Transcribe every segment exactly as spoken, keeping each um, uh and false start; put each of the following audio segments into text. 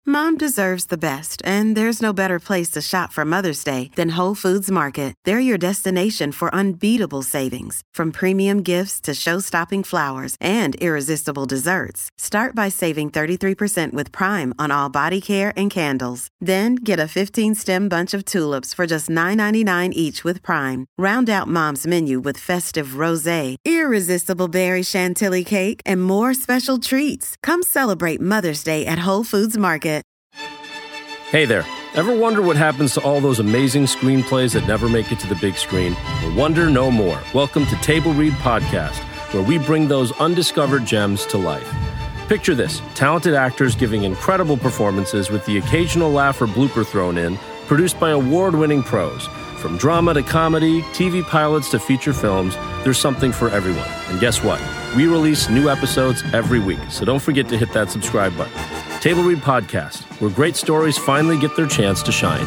Mom deserves the best, and there's no better place to shop for Mother's Day than Whole Foods Market. They're your destination for unbeatable savings, from premium gifts to show-stopping flowers and irresistible desserts. Start by saving thirty-three percent with Prime on all body care and candles. Then get a fifteen-stem bunch of tulips for just nine ninety-nine each with Prime. Round out Mom's menu with festive rosé, irresistible berry chantilly cake, and more special treats. Come celebrate Mother's Day at Whole Foods Market. Hey there. Ever wonder what happens to all those amazing screenplays that never make it to the big screen? Well, wonder no more. Welcome to Table Read Podcast, where we bring those undiscovered gems to life. Picture this, talented actors giving incredible performances with the occasional laugh or blooper thrown in, produced by award-winning pros. From drama to comedy, T V pilots to feature films, there's something for everyone. And guess what? We release new episodes every week, so don't forget to hit that subscribe button. Table Read Podcast, where great stories finally get their chance to shine.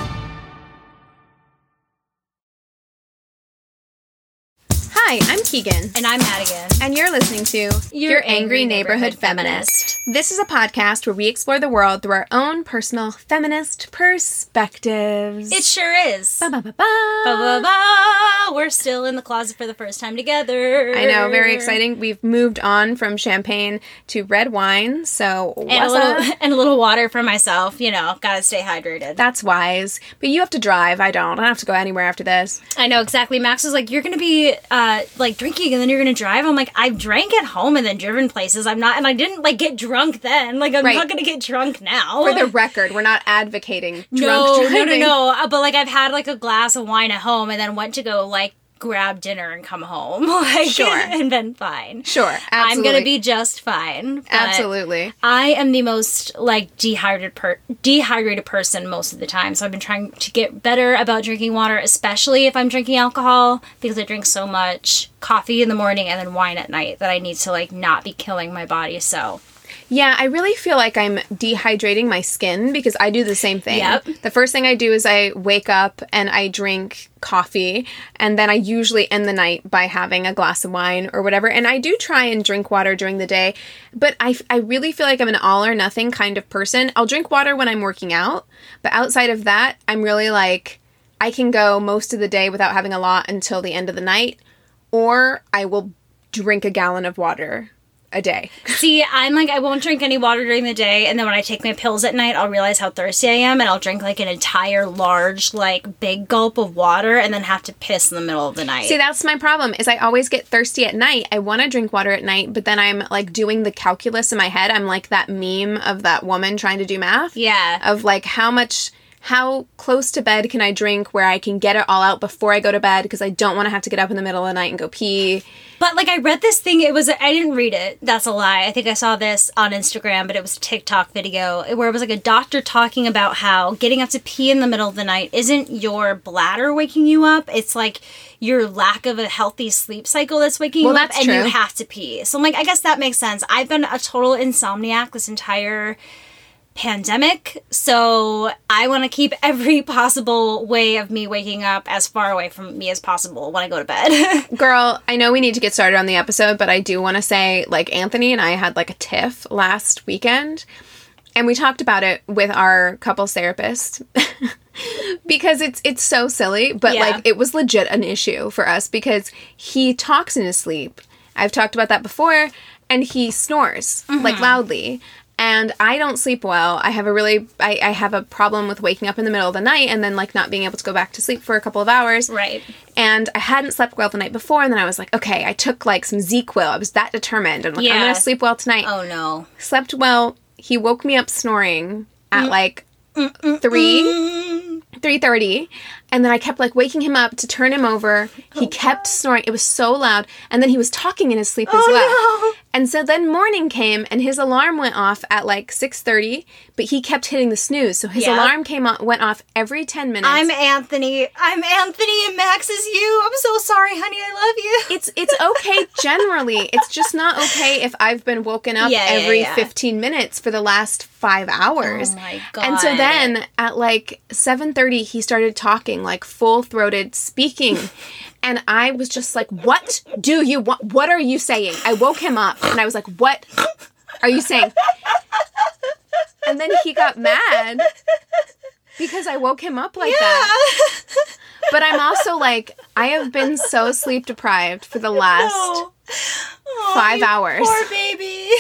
Hi, I'm Keegan. And I'm Madigan. And you're listening to Your, Your Angry, Angry Neighborhood, Neighborhood Feminist. Feminist. This is a podcast where we explore the world through our own personal feminist perspectives. It sure is. Ba-ba-ba-ba. Ba-ba-ba. We're still in the closet for the first time together. I know, very exciting. We've moved on from champagne to red wine, so and a little and a little water for myself. You know, gotta stay hydrated. That's wise. But you have to drive. I don't. I don't have to go anywhere after this. I know, exactly. Max was like, you're gonna be uh, like drinking and then you're gonna drive. I'm like, I've drank at home and then driven places. I'm not, and I didn't like get drunk then. Like, I'm right. not gonna get drunk now. For the record, we're not advocating drunk no, driving. No, no, no. Uh, but like, I've had like a glass of wine at home and then went to go like grab dinner and come home. Like, sure. And been fine. Sure, absolutely. I'm gonna be just fine. Absolutely. I am the most like dehydrated per- dehydrated person most of the time. So I've been trying to get better about drinking water, especially if I'm drinking alcohol, because I drink so much coffee in the morning and then wine at night that I need to like not be killing my body. So yeah, I really feel like I'm dehydrating my skin because I do the same thing. Yep. The first thing I do is I wake up and I drink coffee, and then I usually end the night by having a glass of wine or whatever. And I do try and drink water during the day, but I, I really feel like I'm an all or nothing kind of person. I'll drink water when I'm working out, but outside of that, I'm really like, I can go most of the day without having a lot until the end of the night, or I will drink a gallon of water a day. See, I'm like, I won't drink any water during the day, and then when I take my pills at night, I'll realize how thirsty I am, and I'll drink like an entire large, like, big gulp of water, and then have to piss in the middle of the night. See, that's my problem, is I always get thirsty at night. I want to drink water at night, but then I'm, like, doing the calculus in my head. I'm like that meme of that woman trying to do math. Yeah. Of, like, how much... How close to bed can I drink where I can get it all out before I go to bed because I don't want to have to get up in the middle of the night and go pee. But, like, I read this thing, it was, I didn't read it, that's a lie. I think I saw this on Instagram, but it was a TikTok video where it was, like, a doctor talking about how getting up to pee in the middle of the night isn't your bladder waking you up, it's, like, your lack of a healthy sleep cycle that's waking well, you up, that's and true. you have to pee. So, I'm like, I guess that makes sense. I've been a total insomniac this entire pandemic, so I want to keep every possible way of me waking up as far away from me as possible when I go to bed. Girl, I know we need to get started on the episode, but I do want to say, like, Anthony and I had, like, a tiff last weekend, and we talked about it with our couples therapist, because it's it's so silly, but, yeah. like, it was legit an issue for us, because he talks in his sleep. I've talked about that before, and he snores, mm-hmm. like, loudly. And I don't sleep well. I have a really, I, I have a problem with waking up in the middle of the night and then, like, not being able to go back to sleep for a couple of hours. Right. And I hadn't slept well the night before, and then I was like, okay, I took, like, some ZzzQuil. I was that determined. I'm like, yeah. I'm going to sleep well tonight. Oh, no. Slept well. He woke me up snoring at, mm. like, Mm-mm-mm. three, three thirty. And then I kept, like, waking him up to turn him over. He oh, kept God. snoring. It was so loud. And then he was talking in his sleep as oh, well. No. And so then morning came, and his alarm went off at, like, six thirty, but he kept hitting the snooze. So his yep. alarm came on, went off every ten minutes. I'm Anthony. I'm Anthony, and Max is you. I'm so sorry, honey. I love you. It's it's okay generally. It's just not okay if I've been woken up yeah, every yeah, yeah. fifteen minutes for the last five hours. Oh, my God. And so then at, like, seven thirty, he started talking, like, full-throated speaking. And I was just like, what do you want? What are you saying? I woke him up and I was like, what are you saying? And then he got mad because I woke him up like yeah. that. But I'm also like, I have been so sleep deprived for the last no. oh, five hours. Poor baby.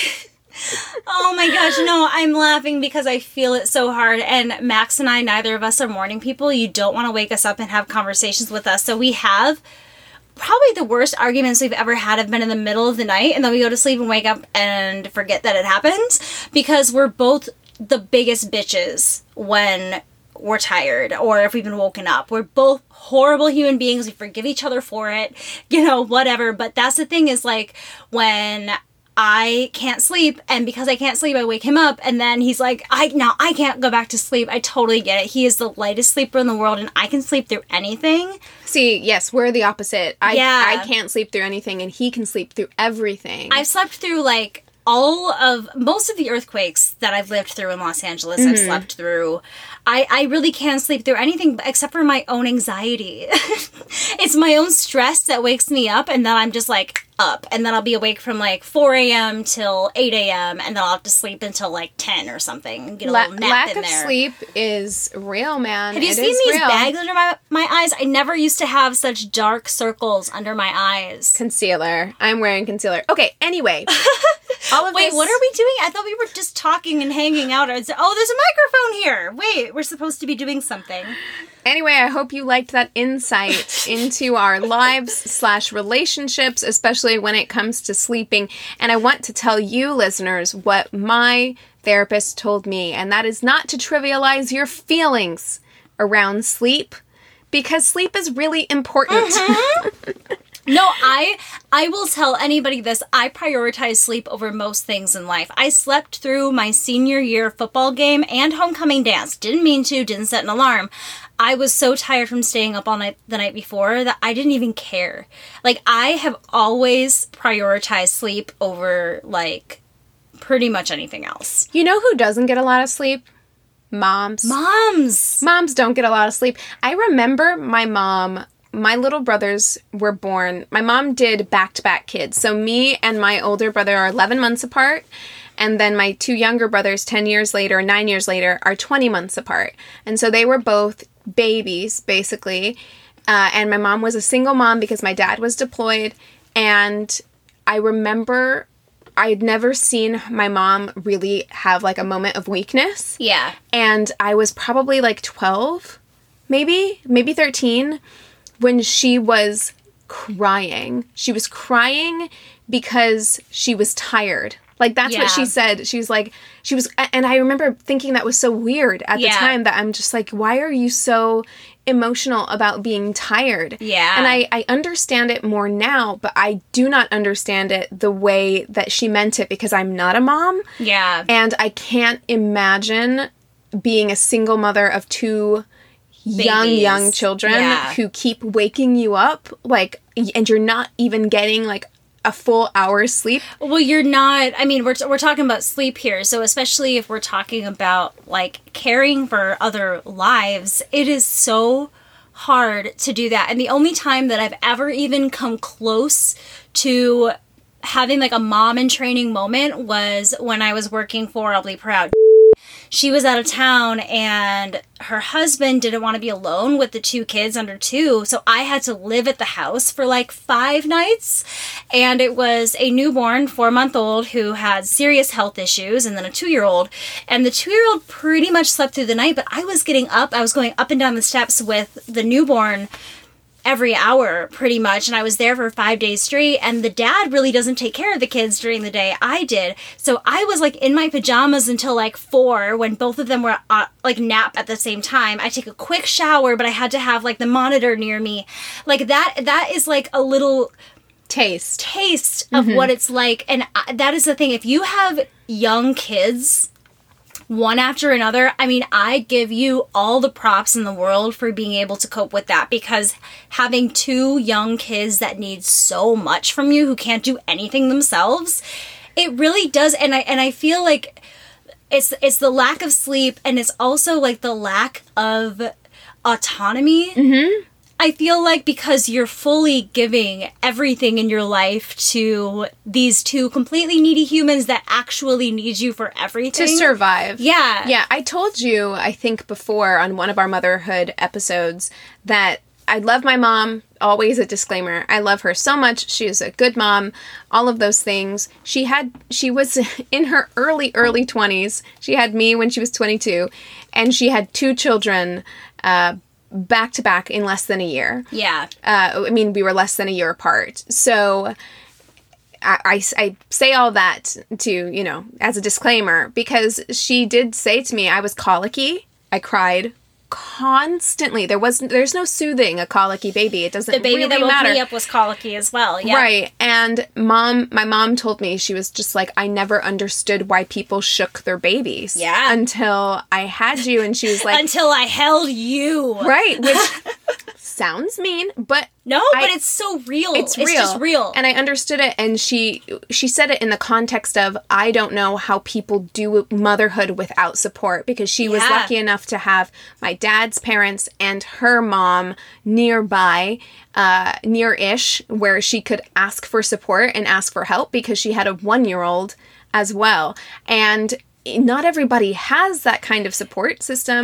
Oh my gosh, no, I'm laughing because I feel it so hard. And Max and I, neither of us are morning people. You don't want to wake us up and have conversations with us. So we have probably the worst arguments we've ever had have been in the middle of the night. And then we go to sleep and wake up and forget that it happened because we're both the biggest bitches when we're tired or if we've been woken up. We're both horrible human beings. We forgive each other for it, you know, whatever. But that's the thing is like when I can't sleep, and because I can't sleep, I wake him up, and then he's like, I now I can't go back to sleep. I totally get it. He is the lightest sleeper in the world, and I can sleep through anything. See, yes, we're the opposite. I, yeah. I can't sleep through anything, and he can sleep through everything. I've slept through, like, all of, most of the earthquakes that I've lived through in Los Angeles, mm-hmm. I've slept through. I, I really can't sleep through anything except for my own anxiety. It's my own stress that wakes me up, and then I'm just, like, up. And then I'll be awake from, like, four a.m. till eight a.m., and then I'll have to sleep until, like, ten or something. And get a La- little nap lack in of there. sleep is real, man. Have you it seen these real. bags under my, my eyes? I never used to have such dark circles under my eyes. Concealer. I'm wearing concealer. Okay, anyway. All of Wait, this... what are we doing? I thought we were just talking and hanging out. I'd say, oh, there's a microphone here. Wait, we're supposed to be doing something. Anyway, I hope you liked that insight into our lives slash relationships, especially when it comes to sleeping. And I want to tell you, listeners, what my therapist told me, and that is not to trivialize your feelings around sleep, because sleep is really important. Mm-hmm. No, I I will tell anybody this. I prioritize sleep over most things in life. I slept through my senior year football game and homecoming dance. Didn't mean to, didn't set an alarm. I was so tired from staying up all night the night before that I didn't even care. Like, I have always prioritized sleep over, like, pretty much anything else. You know who doesn't get a lot of sleep? Moms. Moms! Moms don't get a lot of sleep. I remember my mom... My little brothers were born, my mom did back-to-back kids. So me and my older brother are eleven months apart. And then my two younger brothers, ten years later, nine years later, are twenty months apart. And so they were both babies, basically. Uh, and my mom was a single mom because my dad was deployed. And I remember I'd never seen my mom really have like a moment of weakness. Yeah. And I was probably like twelve, maybe, maybe thirteen. When she was crying. She was crying because she was tired. Like, that's yeah. what she said. She was like, she was, and I remember thinking that was so weird at yeah. the time that I'm just like, why are you so emotional about being tired? Yeah. And I, I understand it more now, but I do not understand it the way that she meant it because I'm not a mom. Yeah. And I can't imagine being a single mother of two Babies. young, young children yeah. who keep waking you up, like, and you're not even getting, like, a full hour's sleep. Well, you're not, I mean, we're, we're talking about sleep here, so especially if we're talking about, like, caring for other lives, it is so hard to do that. And the only time that I've ever even come close to having, like, a mom in training moment was when I was working for I'll Be Proud. She was out of town and her husband didn't want to be alone with the two kids under two. So I had to live at the house for like five nights. And it was a newborn, four month old who had serious health issues and then a two year old. And the two year old pretty much slept through the night, but I was getting up. I was going up and down the steps with the newborn every hour pretty much, and I was there for five days straight, and the dad really doesn't take care of the kids during the day. I did. So I was like in my pajamas until like four when both of them were uh, like nap at the same time. I take a quick shower, but I had to have like the monitor near me. Like that that is like a little taste taste of mm-hmm. what it's like. And I, that is the thing, if you have young kids one after another, I mean, I give you all the props in the world for being able to cope with that, because having two young kids that need so much from you who can't do anything themselves, it really does. And I and I feel like it's it's the lack of sleep, and it's also like the lack of autonomy. Mm-hmm. I feel like because you're fully giving everything in your life to these two completely needy humans that actually need you for everything. To survive. Yeah. Yeah, I told you, I think before on one of our motherhood episodes, that I love my mom, always a disclaimer. I love her so much. She is a good mom, all of those things. She had, she was in her early, early twenties. She had me when she was twenty-two, and she had two children uh, back to back in less than a year. Yeah. Uh, I mean, we were less than a year apart. So I, I, I say all that to, you know, as a disclaimer, because she did say to me, I was colicky. I cried constantly. There was there's no soothing a colicky baby. It doesn't The baby really that woke matter. me up was colicky as well. Yeah. Right. And mom, my mom told me, she was just like, I never understood why people shook their babies. Yeah. Until I had you. And she was like, Until I held you. right. Which sounds mean, but No, I- but it's so real. It's real. It's just real. And I understood it, and she she said it in the context of, I don't know how people do motherhood without support, because she was Yeah. lucky enough to have my dad's parents and her mom nearby, uh, near-ish, where she could ask for support and ask for help, because she had a one-year-old as well. And not everybody has that kind of support system.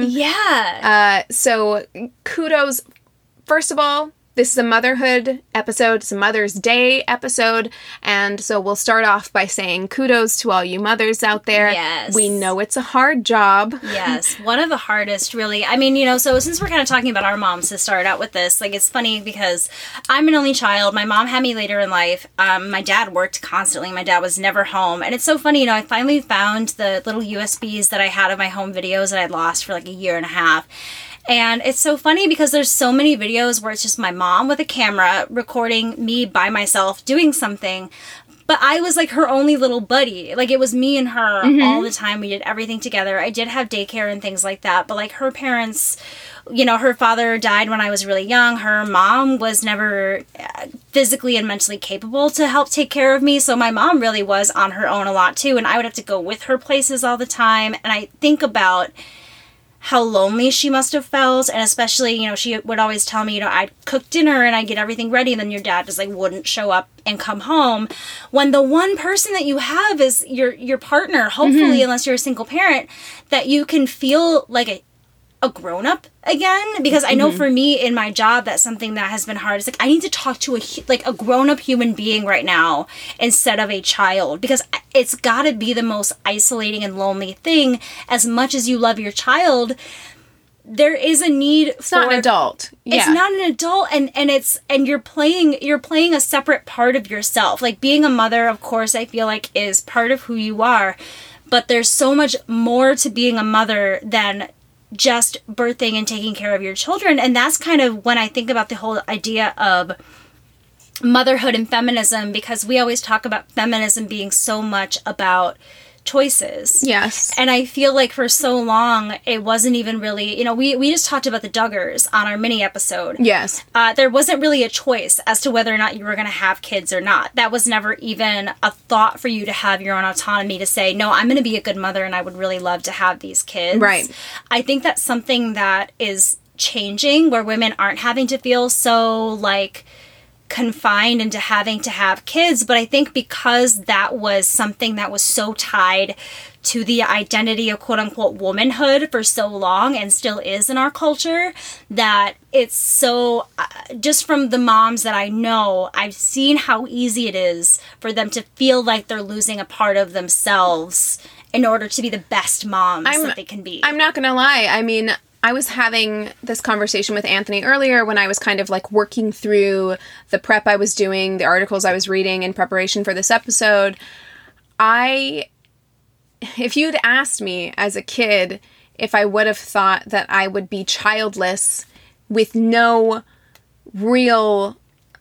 yeah. Uh, so kudos, first of all, this is a motherhood episode. It's a Mother's Day episode. And so we'll start off by saying kudos to all you mothers out there. Yes. We know it's a hard job. Yes, one of the hardest, really. I mean, you know, so since we're kind of talking about our moms to start out with this, like, it's funny because I'm an only child. My mom had me later in life. Um, my dad worked constantly. My dad was never home. And it's so funny, you know, I finally found the little U S Bs that I had of my home videos that I'd lost for like a year and a half. And it's so funny because there's so many videos where it's just my mom with a camera recording me by myself doing something. But I was like her only little buddy. Like, it was me and her all the time. We did everything together. I did have daycare and things like that. But like her parents, you know, her father died when I was really young. Her mom was never physically and mentally capable to help take care of me. So my mom really was on her own a lot too. And I would have to go with her places all the time. And I think about how lonely she must have felt, and especially, you know, she would always tell me, you know, I'd cook dinner and I'd get everything ready, and then your dad just like wouldn't show up and come home. When the one person that you have is your your partner, hopefully, mm-hmm. unless you're a single parent, that you can feel like a a grown-up again. Because I know mm-hmm. for me in my job, that's something that has been hard. It's like, I need to talk to a like a grown-up human being right now instead of a child, because it's got to be the most isolating and lonely thing. As much as you love your child, there is a need it's for... not an adult. Yeah. It's not an adult, and, and it's and you're playing you're playing a separate part of yourself. Like, being a mother, of course, I feel like is part of who you are, but there's so much more to being a mother than just birthing and taking care of your children. And that's kind of when I think about the whole idea of motherhood and feminism, because we always talk about feminism being so much about choices. Yes. And I feel like for so long, it wasn't even really, you know, we, we just talked about the Duggars on our mini episode. Yes. Uh, there wasn't really a choice as to whether or not you were going to have kids or not. That was never even a thought for you to have your own autonomy to say, no, I'm going to be a good mother and I would really love to have these kids. Right. I think that's something that is changing, where women aren't having to feel so like confined into having to have kids. But I think because that was something that was so tied to the identity of quote unquote womanhood for so long, and still is in our culture, that it's so uh, just from the moms that I know, I've seen how easy it is for them to feel like they're losing a part of themselves in order to be the best moms I'm, that they can be. I'm not gonna lie, I mean, I was having this conversation with Anthony earlier when I was kind of like working through the prep I was doing, the articles I was reading in preparation for this episode. I, if you'd asked me as a kid if I would have thought that I would be childless with no real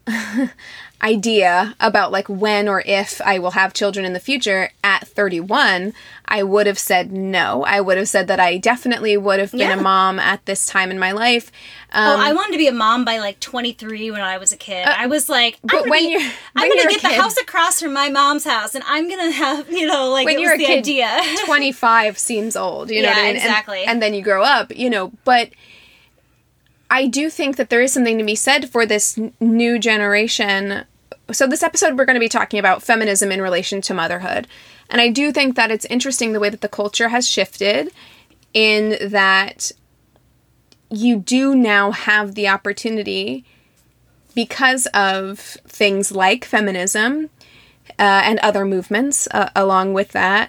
idea about like when or if I will have children in the future at thirty-one, I would have said no. I would have said that I definitely would have been Yeah. a mom at this time in my life. Um, oh, I wanted to be a mom by like twenty-three when I was a kid. I was like, I'm but gonna, when be, you're- I'm when gonna you're a get the kid- house across from my mom's house, and I'm gonna have, you know, like when it you're was a the kid, idea. twenty-five seems old, you know Yeah, what I mean? And- exactly. And, then you grow up, you know, but I do think that there is something to be said for this n- new generation. So this episode, we're going to be talking about feminism in relation to motherhood. And I do think that it's interesting the way that the culture has shifted in that you do now have the opportunity, because of things like feminism uh, and other movements uh, along with that,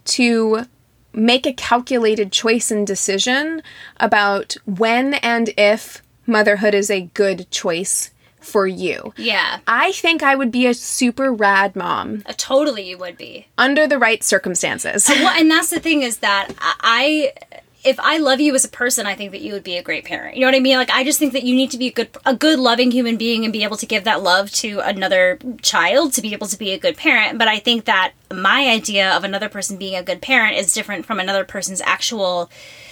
to make a calculated choice and decision about when and if motherhood is a good choice for you. Yeah. I think I would be a super rad mom. Uh, totally you would be. Under the right circumstances. Well, and that's the thing is that I... if I love you as a person, I think that you would be a great parent. You know what I mean? Like, I just think that you need to be a good, a good loving human being and be able to give that love to another child to be able to be a good parent. But I think that my idea of another person being a good parent is different from another person's actual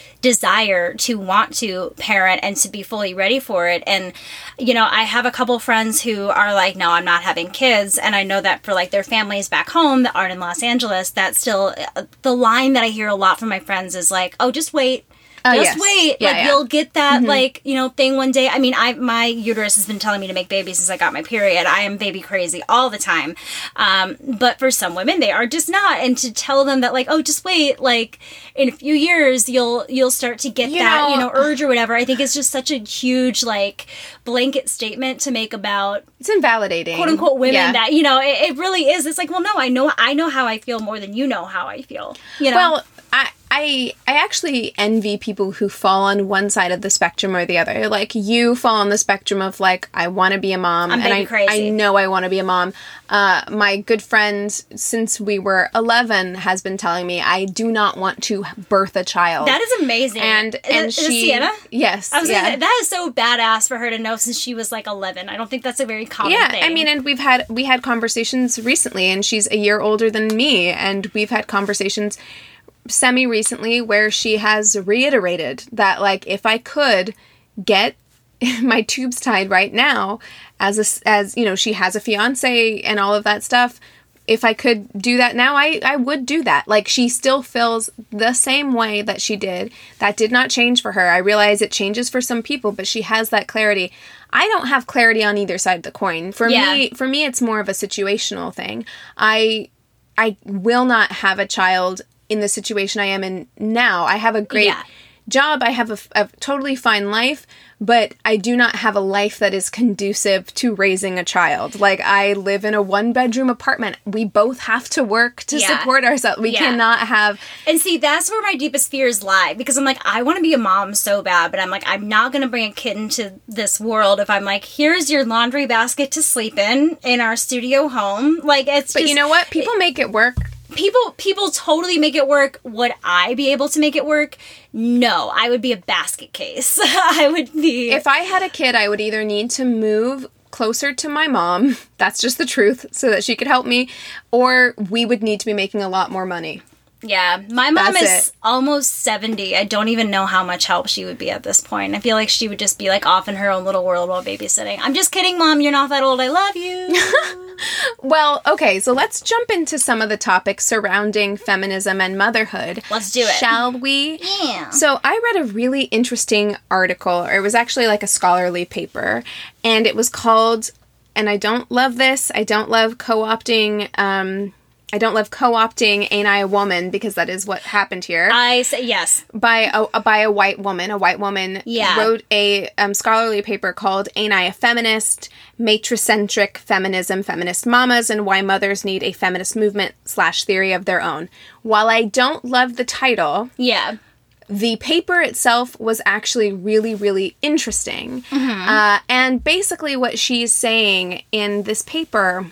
desire to want to parent and to be fully ready for it. And, you know, I have a couple friends who are like, no, I'm not having kids. And I know that for like their families back home that aren't in Los Angeles, that's still the line that I hear a lot from my friends is like, oh, just wait. Uh, Just yes. wait. Yeah, like, yeah. you'll get that, Mm-hmm. like, you know, thing one day. I mean, I my uterus has been telling me to make babies since I got my period. I am baby crazy all the time. Um, but for some women, they are just not. And to tell them that, like, oh, just wait, like, in a few years, you'll you'll start to get You that, know- you know, urge or whatever. I think it's just such a huge, like, blanket statement to make about It's invalidating. quote unquote women Yeah. that, you know, it, it really is. It's like, well, no, I know I know how I feel more than you know how I feel. You know? Well, I, I I actually envy people who fall on one side of the spectrum or the other. Like, you fall on the spectrum of, like, I want to be a mom. I'm and baby I, crazy. I know I want to be a mom. Uh, my good friend, since we were eleven, has been telling me I do not want to birth a child. that is amazing. and Is and it- is it she Sienna? yes I was yeah. gonna say, that is so badass for her to know since she was like eleven. I don't think that's a very common Yeah, thing. I mean, and we've had we had conversations recently, and she's a year older than me, and we've had conversations semi recently where she has reiterated that, like, if I could get my tubes tied right now, as a, as you know, she has a fiance and all of that stuff. If I could do that now, I, I would do that. Like, she still feels the same way that she did. That did not change for her. I realize it changes for some people, but she has that clarity. I don't have clarity on either side of the coin. For Yeah. me, for me, it's more of a situational thing. I, I will not have a child in the situation I am in now. I have a great Yeah. job. I have a, a totally fine life, but I do not have a life that is conducive to raising a child. Like, I live in a one bedroom apartment. We both have to work to Yeah. support ourselves. We Yeah. cannot have. And see, that's where my deepest fears lie. Because I'm like, I want to be a mom so bad, but I'm like, I'm not going to bring a kid into this world if I'm like, here's your laundry basket to sleep in, in our studio home. Like, it's But just... you know what? People make it work. People people totally make it work. Would I be able to make it work? No, I would be a basket case. I would be... If I had a kid, I would either need to move closer to my mom. That's just the truth, so that she could help me, or we would need to be making a lot more money. Yeah, my mom That's is it. almost seventy. I don't even know how much help she would be at this point. I feel like she would just be like off in her own little world while babysitting. I'm just kidding, Mom. You're not that old. I love you. Well, okay, so let's jump into some of the topics surrounding feminism and motherhood. Let's do it. Shall we? Yeah. So I read a really interesting article, or it was actually like a scholarly paper, and it was called, and I don't love this, I don't love co-opting, um, I don't love co-opting Ain't I a Woman, because that is what happened here. I say yes. by a by a white woman. A white woman Yeah. wrote a um, scholarly paper called "Ain't I a Feminist? Matricentric Feminism, Feminist Mamas, and Why Mothers Need a Feminist Movement slash Theory of Their Own." While I don't love the title, Yeah. the paper itself was actually really, really interesting. Uh, and basically what she's saying in this paper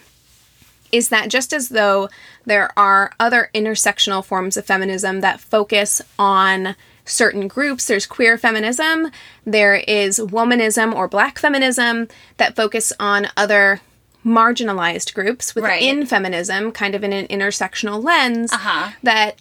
is that just as though there are other intersectional forms of feminism that focus on certain groups, there's queer feminism, there is womanism or black feminism that focus on other marginalized groups within Right. feminism, kind of in an intersectional lens, Uh-huh. that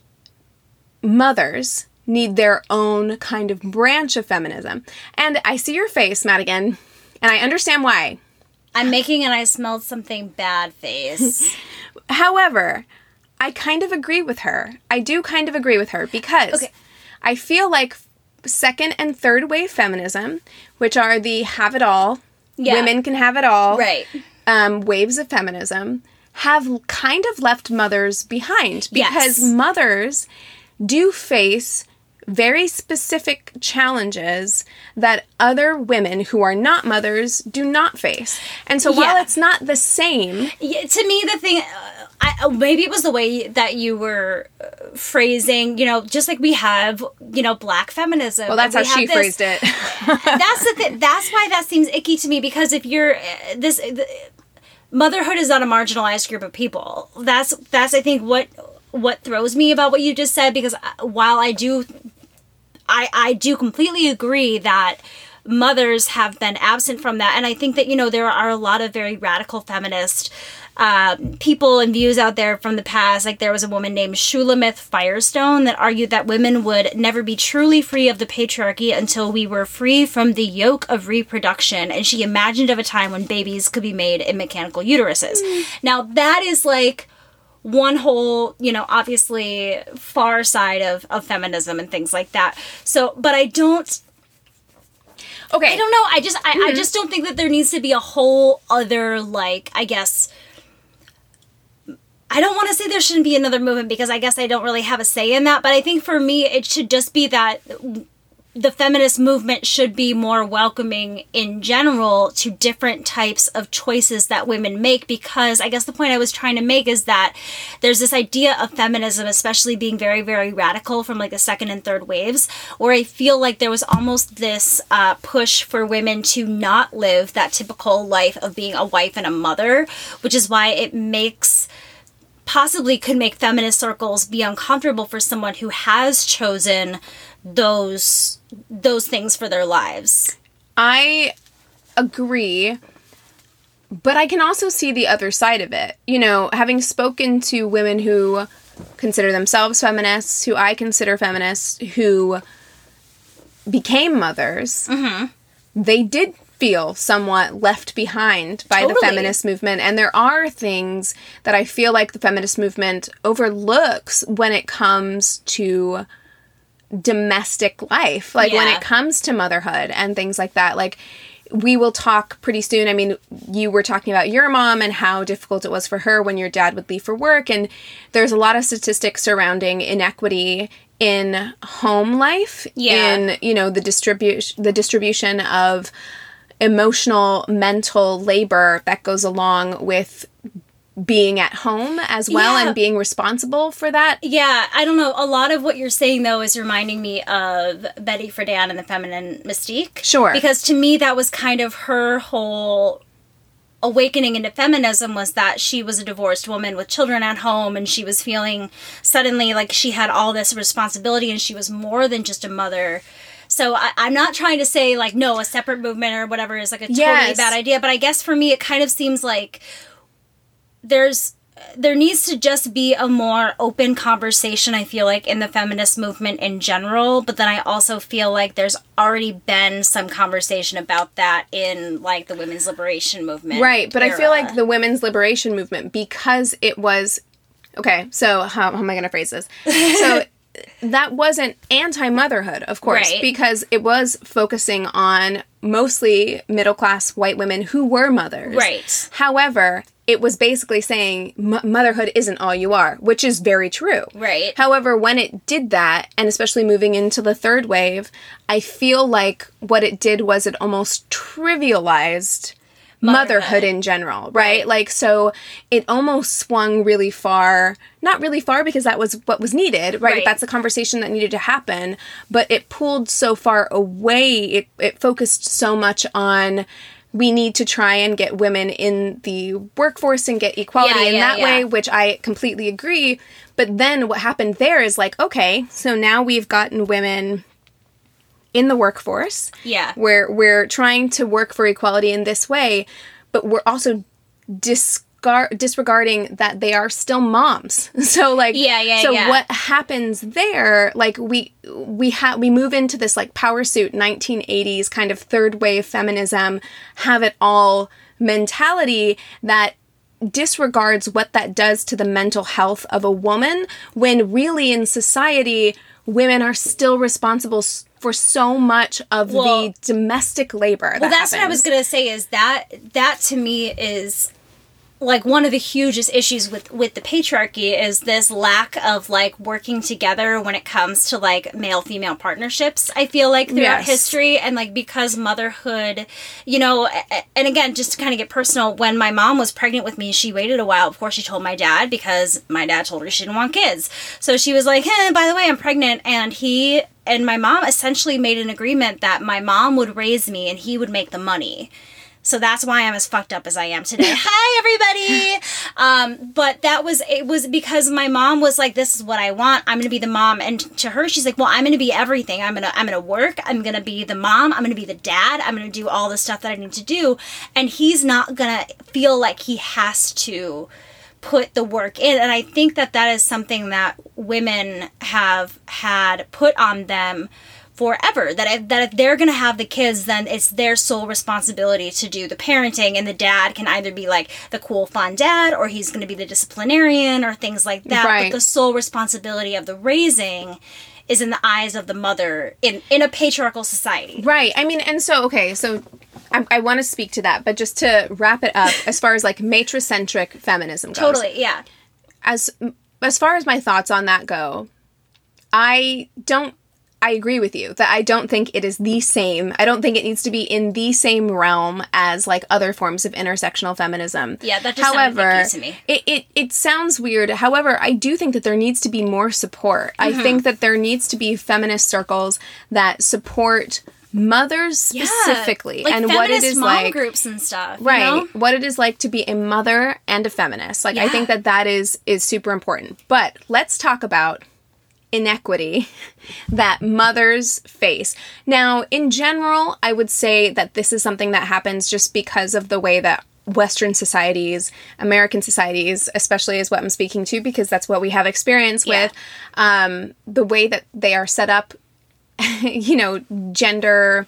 mothers need their own kind of branch of feminism. And I see your face, Madigan, and I understand why. I'm making an I smelled something bad face. However, I kind of agree with her. I do kind of agree with her because Okay. I feel like second and third wave feminism, which are the have it all, Yeah. women can have it all, Right. um, waves of feminism, have kind of left mothers behind. Because Yes. mothers do face very specific challenges that other women who are not mothers do not face. And so while Yeah. it's not the same... Yeah, to me, the thing, uh, I, maybe it was the way that you were uh, phrasing, you know, just like we have, you know, black feminism. Well, that's and how we she have this- phrased it. That's the thing. That's why that seems icky to me, because if you're, uh, this, the, motherhood is not a marginalized group of people. That's, that's, I think, what, what throws me about what you just said, because while I do, I, I do completely agree that mothers have been absent from that. And I think that, you know, there are a lot of very radical feminist uh, people and views out there from the past. Like there was a woman named Shulamith Firestone that argued that women would never be truly free of the patriarchy until we were free from the yoke of reproduction. And she imagined of a time when babies could be made in mechanical uteruses. Mm. Now that is like one whole, you know, obviously far side of, of feminism and things like that. So, but I don't... Okay. I don't know. I just, I, Mm-hmm. I just don't think that there needs to be a whole other, like, I guess... I don't want to say there shouldn't be another movement, because I guess I don't really have a say in that. But I think for me, it should just be that the feminist movement should be more welcoming in general to different types of choices that women make. Because I guess the point I was trying to make is that there's this idea of feminism, especially being very, very radical from like the second and third waves, where I feel like there was almost this uh, push for women to not live that typical life of being a wife and a mother, which is why it makes... possibly could make feminist circles be uncomfortable for someone who has chosen those those things for their lives. I agree, but I can also see the other side of it. You know, having spoken to women who consider themselves feminists, who I consider feminists, who became mothers, mm-hmm. they did feel somewhat left behind by Totally. the feminist movement. And there are things that I feel like the feminist movement overlooks when it comes to domestic life. Like when Yeah. it comes to motherhood and things like that. Like we will talk pretty soon. I mean, you were talking about your mom and how difficult it was for her when your dad would leave for work. And there's a lot of statistics surrounding inequity in home life. Yeah. In, you know, the distribution, the distribution of emotional, mental labor that goes along with being at home as well Yeah. and being responsible for that. Yeah, I don't know. A lot of what you're saying, though, is reminding me of Betty Friedan and the Feminine Mystique. Sure. Because to me, that was kind of her whole awakening into feminism, was that she was a divorced woman with children at home, and she was feeling suddenly like she had all this responsibility and she was more than just a mother. So I, I'm not trying to say, like, no, a separate movement or whatever is, like, a totally Yes. bad idea. But I guess for me, it kind of seems like there's... there needs to just be a more open conversation, I feel like, in the feminist movement in general. But then I also feel like there's already been some conversation about that in, like, the women's liberation movement. Right, but era. I feel like the women's liberation movement, because it was... Okay, so how, how am I going to phrase this? So that wasn't anti-motherhood, of course, Right. because it was focusing on mostly middle-class white women who were mothers. Right. However, it was basically saying m- motherhood isn't all you are, which is very true. Right. However, when it did that, and especially moving into the third wave, I feel like what it did was it almost trivialized motherhood, Motherhood. in general, right? Like, so it almost swung really far, not really far because that was what was needed, right? Right. That's a conversation that needed to happen, but it pulled so far away, it, it focused so much on, we need to try and get women in the workforce and get equality Yeah, in yeah, that yeah. way, which I completely agree. But then what happened there is like, okay, so now we've gotten women in the workforce. Yeah. Where we're trying to work for equality in this way, but we're also discard disregarding that they are still moms. So like, Yeah, yeah, so yeah. what happens there, like we we have we move into this like power suit nineteen eighties kind of third wave feminism, have it all mentality that disregards what that does to the mental health of a woman, when really in society, women are still responsible s- for so much of Well- the domestic labor that Well, that's what I happens. was going to say is that that to me is like one of the hugest issues with with the patriarchy is this lack of like working together when it comes to like male female partnerships. I feel like throughout Yes. history, and like because motherhood, you know, a- and again, just to kind of get personal, when my mom was pregnant with me, she waited a while before she told my dad because my dad told her she didn't want kids. So she was like, "Hey, by the way, I'm pregnant," and he and my mom essentially made an agreement that my mom would raise me and he would make the money. So that's why I'm as fucked up as I am today. Hi, everybody! Um, but that was, it was because my mom was like, this is what I want. I'm going to be the mom. And to her, she's like, well, I'm going to be everything. I'm going to, I'm going to work. I'm going to be the mom. I'm going to be the dad. I'm going to do all the stuff that I need to do. And he's not going to feel like he has to put the work in. And I think that that is something that women have had put on them forever, that if, that if they're going to have the kids, then it's their sole responsibility to do the parenting, and the dad can either be like the cool fun dad, or he's going to be the disciplinarian or things like that. Right. But the sole responsibility of the raising is in the eyes of the mother in, in a patriarchal society. Right. I mean, and so, okay, so I, I want to speak to that, but just to wrap it up, as far as like matricentric feminism goes. Totally, yeah. As, as far as my thoughts on that go, I don't I agree with you that I don't think it is the same. I don't think it needs to be in the same realm as like other forms of intersectional feminism. Yeah, that just However, sounded icky to me. It, it it sounds weird. However, I do think that there needs to be more support. Mm-hmm. I think that there needs to be feminist circles that support mothers specifically, like and what it feminist is mom like groups and stuff, you right know? what it is like to be a mother and a feminist. Like I Yeah. think that that is is super important. But let's talk about inequity that mothers face. Now, in general, I would say that this is something that happens just because of the way that Western societies, American societies, especially is what I'm speaking to, because that's what we have experience Yeah. with, um, the way that they are set up, you know, gender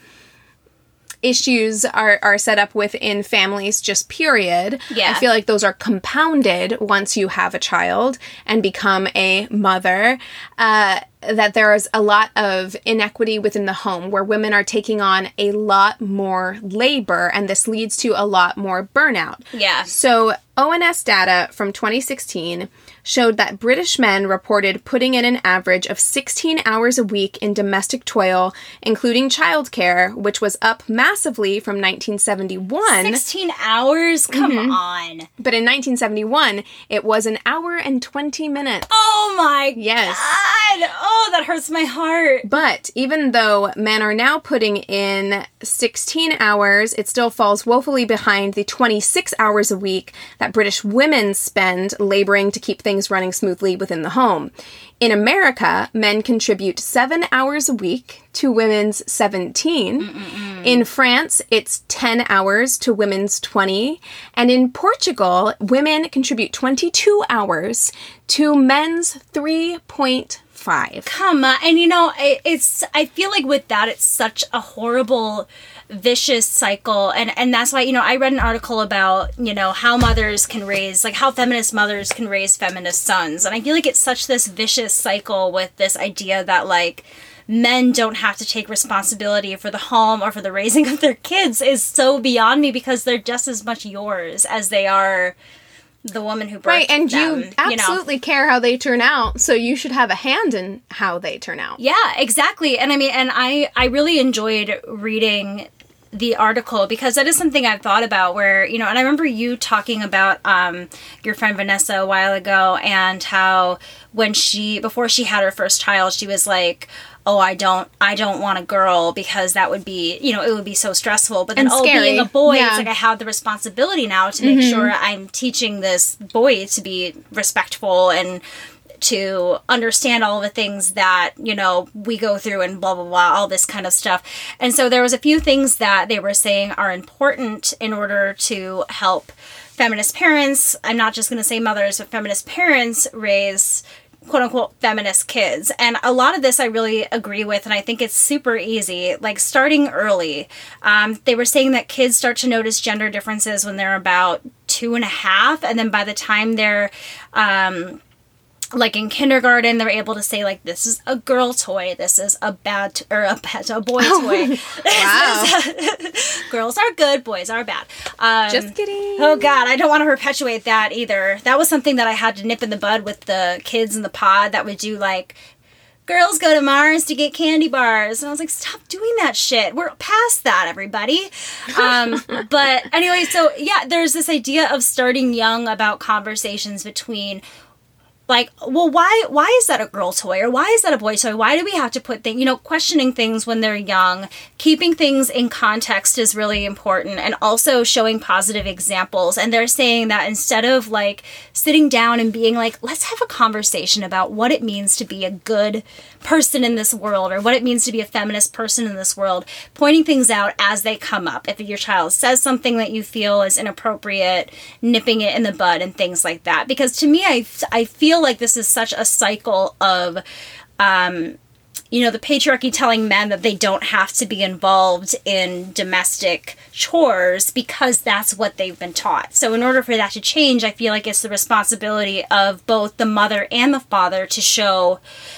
issues are, are set up within families, just period. Yeah. I feel like those are compounded once you have a child and become a mother. Uh, that there is a lot of inequity within the home where women are taking on a lot more labor, and this leads to a lot more burnout. Yeah. So O N S data from twenty sixteen showed that British men reported putting in an average of sixteen hours a week in domestic toil, including childcare, which was up massively from nineteen seventy-one. sixteen hours? Come Mm-hmm. on. But in nineteen seventy-one, it was an hour and twenty minutes. Oh my Yes. God. Oh, that hurts my heart. But even though men are now putting in sixteen hours, it still falls woefully behind the twenty-six hours a week that British women spend laboring to keep things running smoothly within the home. In America, men contribute seven hours a week to women's seventeen. Mm-mm-mm. In France, it's ten hours to women's twenty. And in Portugal, women contribute twenty-two hours to men's three point five. Come on. And you know, it, it's, I feel like with that, it's such a horrible, vicious cycle. And, and that's why, you know, I read an article about, you know, how mothers can raise, like how feminist mothers can raise feminist sons. And I feel like it's such this vicious cycle with this idea that like men don't have to take responsibility for the home or for the raising of their kids is so beyond me, because they're just as much yours as they are the woman who birthed Right, and them, you absolutely know? care how they turn out, so you should have a hand in how they turn out. Yeah, exactly. And I mean, and I, I really enjoyed reading the article, because that is something I've thought about where, you know, and I remember you talking about um, your friend Vanessa a while ago, and how when she, before she had her first child, she was like, oh, I don't, I don't want a girl because that would be, you know, it would be so stressful. But then, And oh, scary. being a boy, Yeah. it's like I have the responsibility now to make sure I'm teaching this boy to be respectful and to understand all the things that, you know, we go through and blah, blah, blah, all this kind of stuff. And so there was a few things that they were saying are important in order to help feminist parents, I'm not just going to say mothers, but feminist parents raise quote unquote feminist kids. And a lot of this I really agree with, and I think it's super easy, like starting early. Um, they were saying that kids start to notice gender differences when they're about two and a half. And then by the time they're, um, like in kindergarten, they're able to say like, this is a girl toy, this is a bad, t- or a, bad, a boy toy. Wow. Girls are good, boys are bad. Um, Just kidding. Oh God, I don't want to perpetuate that either. That was something that I had to nip in the bud with the kids in the pod that would do like, girls go to Mars to get candy bars. And I was like, stop doing that shit. We're past that, everybody. Um, but anyway, so yeah, there's this idea of starting young about conversations between like, well, why why is that a girl toy? Or why is that a boy toy? Why do we have to put things, you know, questioning things when they're young, keeping things in context is really important, and also showing positive examples. And they're saying that instead of like sitting down and being like, let's have a conversation about what it means to be a good person in this world, or what it means to be a feminist person in this world, pointing things out as they come up. If your child says something that you feel is inappropriate, nipping it in the bud and things like that. Because to me, I, I feel like this is such a cycle of, um, you know, the patriarchy telling men that they don't have to be involved in domestic chores because that's what they've been taught. So in order for that to change, I feel like it's the responsibility of both the mother and the father to show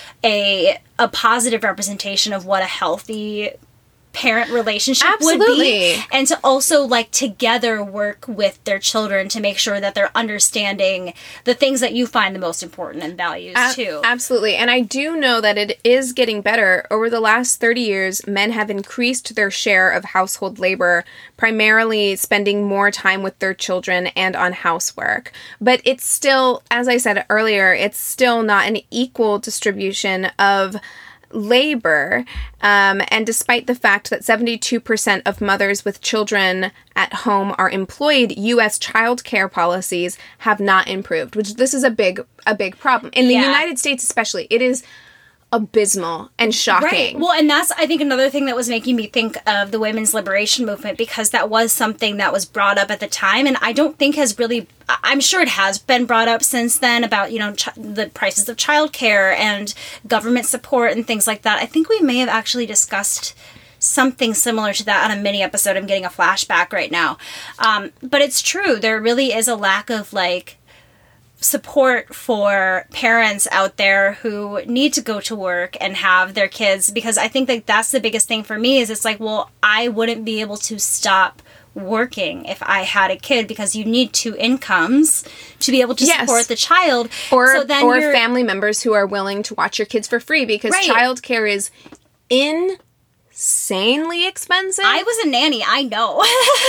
a a positive representation of what a healthy parent relationship Absolutely. would be, and to also like together work with their children to make sure that they're understanding the things that you find the most important and values A- too. Absolutely. And I do know that it is getting better. Over the last thirty years, men have increased their share of household labor, primarily spending more time with their children and on housework. But it's still, as I said earlier, it's still not an equal distribution of labor, um, and despite the fact that seventy-two percent of mothers with children at home are employed, U S child care policies have not improved, which this is a big a big problem. In the Yeah. United States especially, it is abysmal and shocking. Right. Well, and that's, I think, another thing that was making me think of the women's liberation movement, because that was something that was brought up at the time, and I don't think has really, I'm sure it has been brought up since then about, you know, ch- the prices of childcare and government support and things like that. I think we may have actually discussed something similar to that on a mini episode. I'm getting a flashback right now. Um, but it's true. There really is a lack of, like, support for parents out there who need to go to work and have their kids, because I think that that's the biggest thing for me is it's like, well, I wouldn't be able to stop working if I had a kid, because you need two incomes to be able to Yes. support the child. Or, so then or you're- family members who are willing to watch your kids for free, because Right. childcare is in insanely expensive. I was a nanny, I know.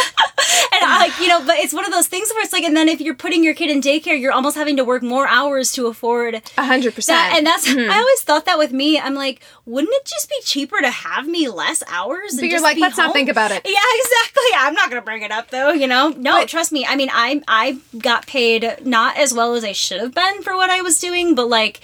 And I, like, you know, but it's one of those things where it's like, and then if you're putting your kid in daycare, you're almost having to work more hours to afford A hundred percent. that. And that's, Mhm. I always thought that with me. I'm like, wouldn't it just be cheaper to have me less hours? and But you're just like, be let's not home? think about it. Yeah, exactly. I'm not going to bring it up though, you know? No, But- trust me. I mean, I, I got paid not as well as I should have been for what I was doing, but like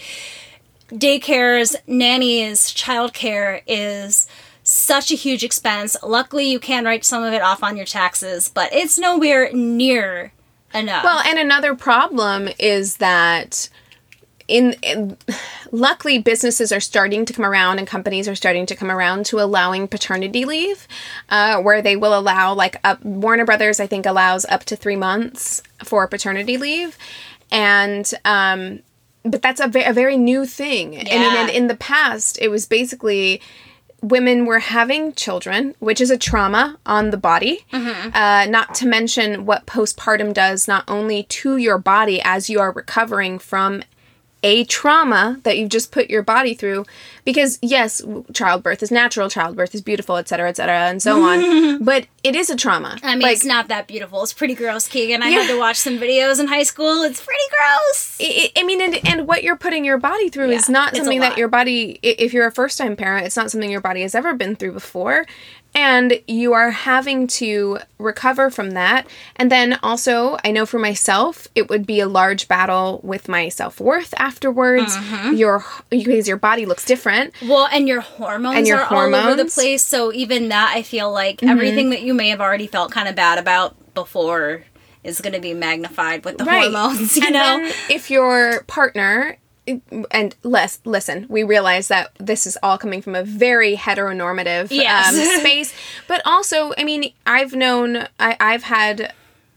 daycares, nannies, childcare is such a huge expense. Luckily, you can write some of it off on your taxes, but it's nowhere near enough. Well, and another problem is that in, in luckily businesses are starting to come around and companies are starting to come around to allowing paternity leave, uh, where they will allow, like, up, Warner Brothers, I think, allows up to three months for paternity leave. And, um, but that's a, ve- a very new thing. I mean, and in the past, it was basically women were having children, which is a trauma on the body, Mm-hmm. uh, not to mention what postpartum does not only to your body as you are recovering from a trauma that you've just put your body through. Because yes, childbirth is natural, childbirth is beautiful, et cetera, et cetera, and so on. But it is a trauma. I mean, like, it's not that beautiful. It's pretty gross, Keegan. I had to watch some videos in high school. It's pretty gross. I I mean, and, and what you're putting your body through is Yeah, not it's a something lot. that your body, i- if you're a first-time parent, it's not something your body has ever been through before. And you are having to recover from that. And then also, I know for myself, it would be a large battle with my self-worth afterwards. Mm-hmm. Your, because your body looks different. Well, and your hormones And your are all over the hormones. place. So even that, I feel like Mm-hmm. everything that you may have already felt kind of bad about before is going to be magnified with the hormones, you and know? then if your partner, and less, listen, we realize that this is all coming from a very heteronormative Yes. um, space, but also, I mean, I've known, I, I've had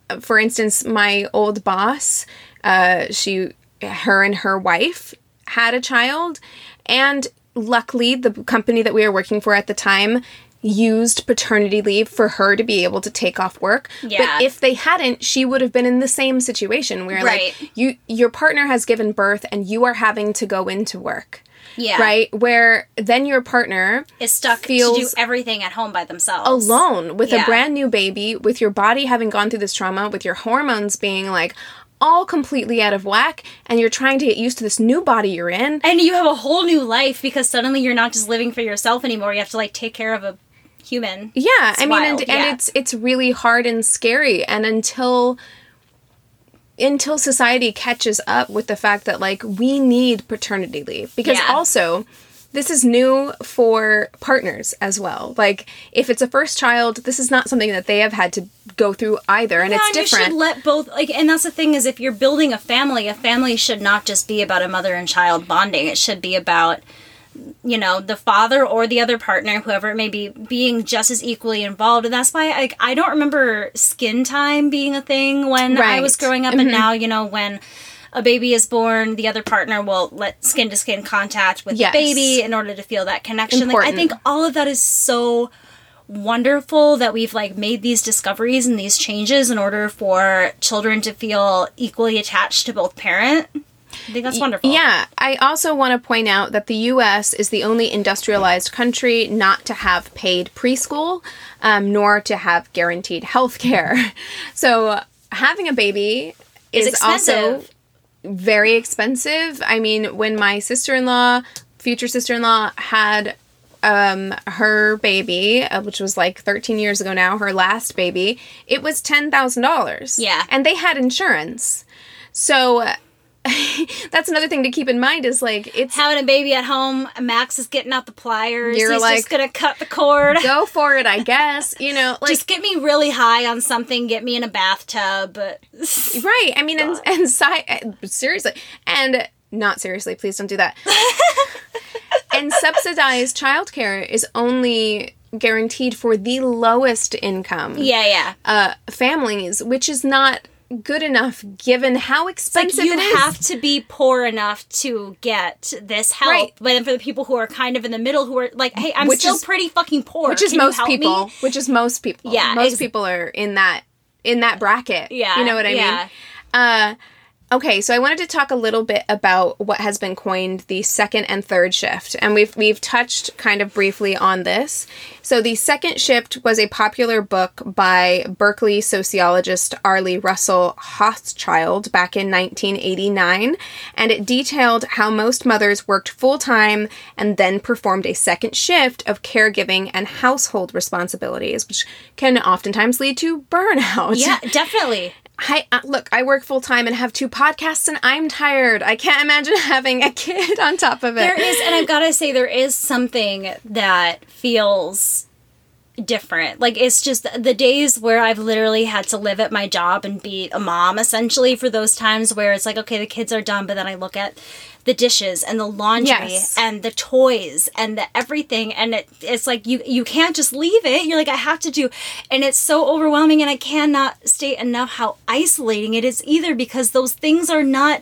for instance, my old boss, uh, she, her and her wife had a child, and luckily the company that we were working for at the time used paternity leave for her to be able to take off work. Yeah. But if they hadn't, she would have been in the same situation where Right. like you your partner has given birth and you are having to go into work. Yeah. Right? Where then your partner Is stuck feels to do everything at home by themselves. alone with Yeah. a brand new baby, with your body having gone through this trauma, with your hormones being like all completely out of whack, and you're trying to get used to this new body you're in. And you have a whole new life because suddenly you're not just living for yourself anymore. You have to like take care of a human. Yeah, It's I mean, wild, and, yeah. and it's it's really hard and scary, and until until society catches up with the fact that like we need paternity leave, because Yeah. also this is new for partners as well. Like if it's a first child, this is not something that they have had to go through either, and Yeah, it's and different. You should let both like, and that's the thing is, if you're building a family, a family should not just be about a mother and child bonding. It should be about, you know, the father or the other partner, whoever it may be, being just as equally involved. And that's why I, I don't remember skin time being a thing when I was Right. growing up. Mm-hmm. And now, you know, when a baby is born, the other partner will let skin to skin contact with Yes. the baby in order to feel that connection. Like, I Important. think all of that is so wonderful that we've like made these discoveries and these changes in order for children to feel equally attached to both parent. I think that's wonderful. Yeah, I also want to point out that the U S is the only industrialized country not to have paid preschool, um, nor to have guaranteed health care. So having a baby Is is, also expensive. very expensive. I mean, when my sister-in-law, future sister-in-law, had um, her baby, uh, which was like thirteen years ago now, her last baby, it was ten thousand dollars. Yeah. And they had insurance. So that's another thing to keep in mind is like, it's Having a baby at home, Max is getting out the pliers. You're He's like, just gonna cut the cord. go for it, I guess. You know, like, Just get me really high on something. Get me in a bathtub. right. I mean, and, and si- seriously, and not seriously, please don't do that. And subsidized childcare is only guaranteed for the lowest income Yeah, yeah. uh, families, which is not good enough given how Like expensive you it is. have to be poor enough to get this help. Right. But then for the people who are kind of in the middle, who are like, "Hey, I'm Which still is- pretty fucking poor," which is Can you most help people. me? Which is most people. Yeah, most ex- people are in that in that bracket. Yeah, you know what I yeah. mean. Uh, okay, so I wanted to talk a little bit about what has been coined the second and third shift, and we've we've touched kind of briefly on this. So the second shift was a popular book by Berkeley sociologist Arlie Russell Hochschild back in nineteen eighty-nine, and it detailed how most mothers worked full-time and then performed a second shift of caregiving and household responsibilities, which can oftentimes lead to burnout. Yeah, definitely. I uh, look, I work full time and have two podcasts, and I'm tired. I can't imagine having a kid on top of it. There is, and I've got to say, there is something that feels different. Like, it's just the days where I've literally had to live at my job and be a mom, essentially, for those times where it's like, okay, the kids are done, but then I look at the dishes and the laundry Yes. and the toys and the everything, and it, it's like you you can't just leave it. You're like, I have to do, and it's so overwhelming, and I cannot state enough how isolating it is either, because those things are not,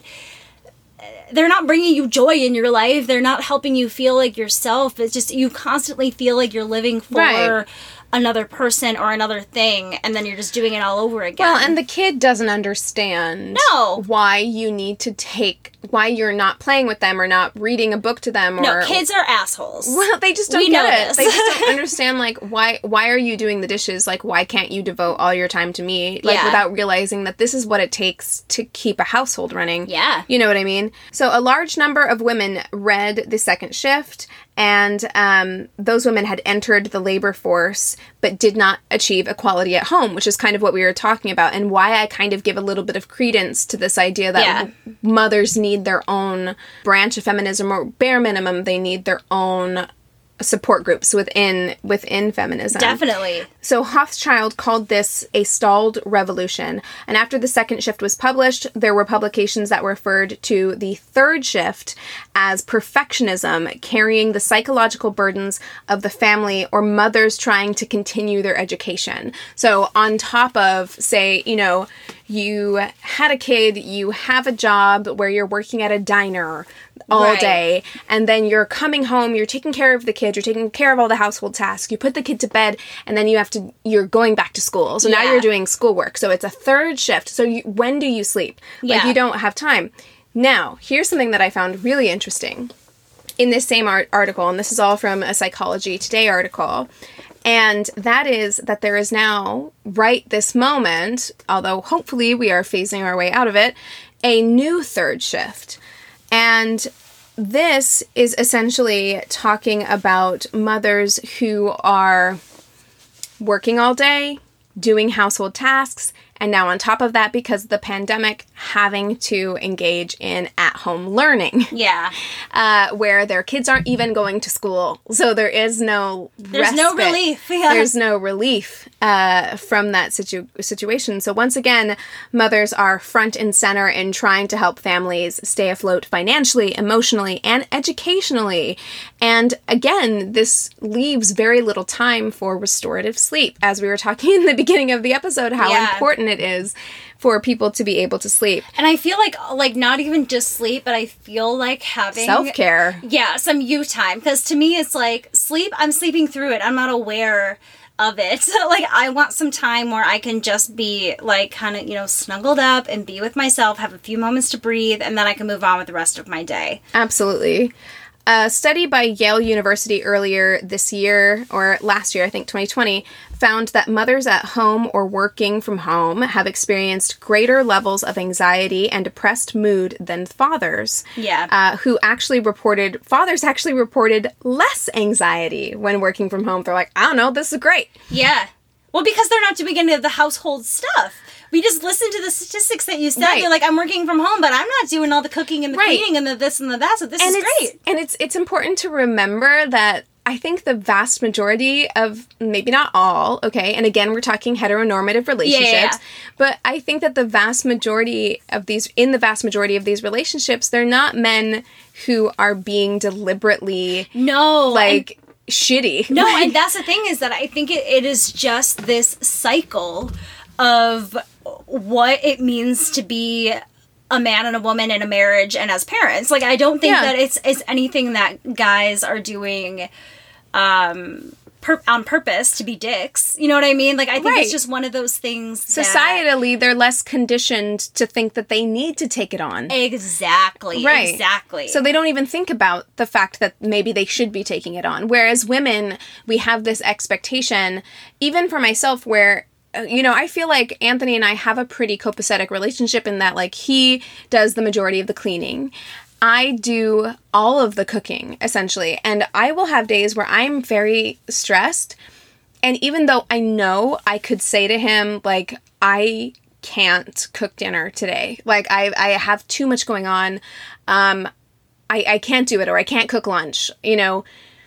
they're not bringing you joy in your life. They're not helping you feel like yourself. It's just, you constantly feel like you're living for Right. another person or another thing, and then you're just doing it all over again. Well, and the kid doesn't understand No. why you need to take, why you're not playing with them or not reading a book to them. Or, no, kids are assholes. Well, they just don't We get know it. this. They just don't understand, like, why why are you doing the dishes? Like, why can't you devote all your time to me? Like, Yeah. without realizing that this is what it takes to keep a household running. Yeah. You know what I mean? So a large number of women read The Second Shift, and um, those women had entered the labor force but did not achieve equality at home, which is kind of what we were talking about, and why I kind of give a little bit of credence to this idea that Yeah. mothers need their own branch of feminism, or bare minimum, they need their own support groups within within feminism. Definitely. So Hochschild called this a stalled revolution. And after the second shift was published, there were publications that referred to the third shift as perfectionism, carrying the psychological burdens of the family or mothers trying to continue their education. So on top of, say, you know, you had a kid, you have a job where you're working at a diner all Right. day, and then you're coming home, you're taking care of the kid, you're taking care of all the household tasks, you put the kid to bed, and then you have to, you're going back to school. So now Yeah. you're doing schoolwork. So it's a third shift. So you, when do you sleep? Like, Yeah. you don't have time. Now, here's something that I found really interesting in this same art- article, and this is all from a Psychology Today article. And that is that there is now, right this moment, although hopefully we are phasing our way out of it, a new third shift. And this is essentially talking about mothers who are working all day, doing household tasks, and now on top of that, because of the pandemic, having to engage in at-home learning. Yeah. Uh, where their kids aren't even going to school. So there is no There's no respite. relief. Yeah. There's no relief uh, from that situ- situation. So once again, mothers are front and center in trying to help families stay afloat financially, emotionally, and educationally. And again, this leaves very little time for restorative sleep. As we were talking in the beginning of the episode, how Yeah. important it is for people to be able to sleep. And I feel like, like not even just sleep, but I feel like having Self-care. Yeah, some you time. Because to me, it's like sleep, I'm sleeping through it. I'm not aware of it. Like, I want some time where I can just be, like, kind of, you know, snuggled up and be with myself, have a few moments to breathe, and then I can move on with the rest of my day. Absolutely. A study by Yale University earlier this year, or last year, I think twenty twenty, found that mothers at home or working from home have experienced greater levels of anxiety and depressed mood than fathers. Yeah. Uh, who actually reported, fathers actually reported less anxiety when working from home. They're like, I don't know, this is great. Yeah. Well, because they're not doing any of the household stuff. We just listen to the statistics that you said. Right. You're like, I'm working from home, but I'm not doing all the cooking and the Right. cleaning and the this and the that. So this and is it's, great. And it's it's important to remember that I think the vast majority of, maybe not all, okay, and again, we're talking heteronormative relationships, Yeah, yeah, yeah. but I think that the vast majority of these, in the vast majority of these relationships, they're not men who are being deliberately, No. like, shitty. No, Like, and that's the thing is that I think it, it is just this cycle of what it means to be a man and a woman in a marriage and as parents. Like, I don't think Yeah. that it's it's anything that guys are doing um pur- on purpose to be dicks. You know what I mean? Like, I think Right. it's just one of those things that- Societally, they're less conditioned to think that they need to take it on. Exactly. Right. Exactly. So they don't even think about the fact that maybe they should be taking it on. Whereas women, we have this expectation, even for myself, where, uh, you know, I feel like Anthony and I have a pretty copacetic relationship in that, like, he does the majority of the cleaning. I do all of the cooking, essentially. And I will have days where I'm very stressed. And even though I know I could say to him, like, I can't cook dinner today. Like, I, I have too much going on. Um, I, I can't do it, or I can't cook lunch. You know,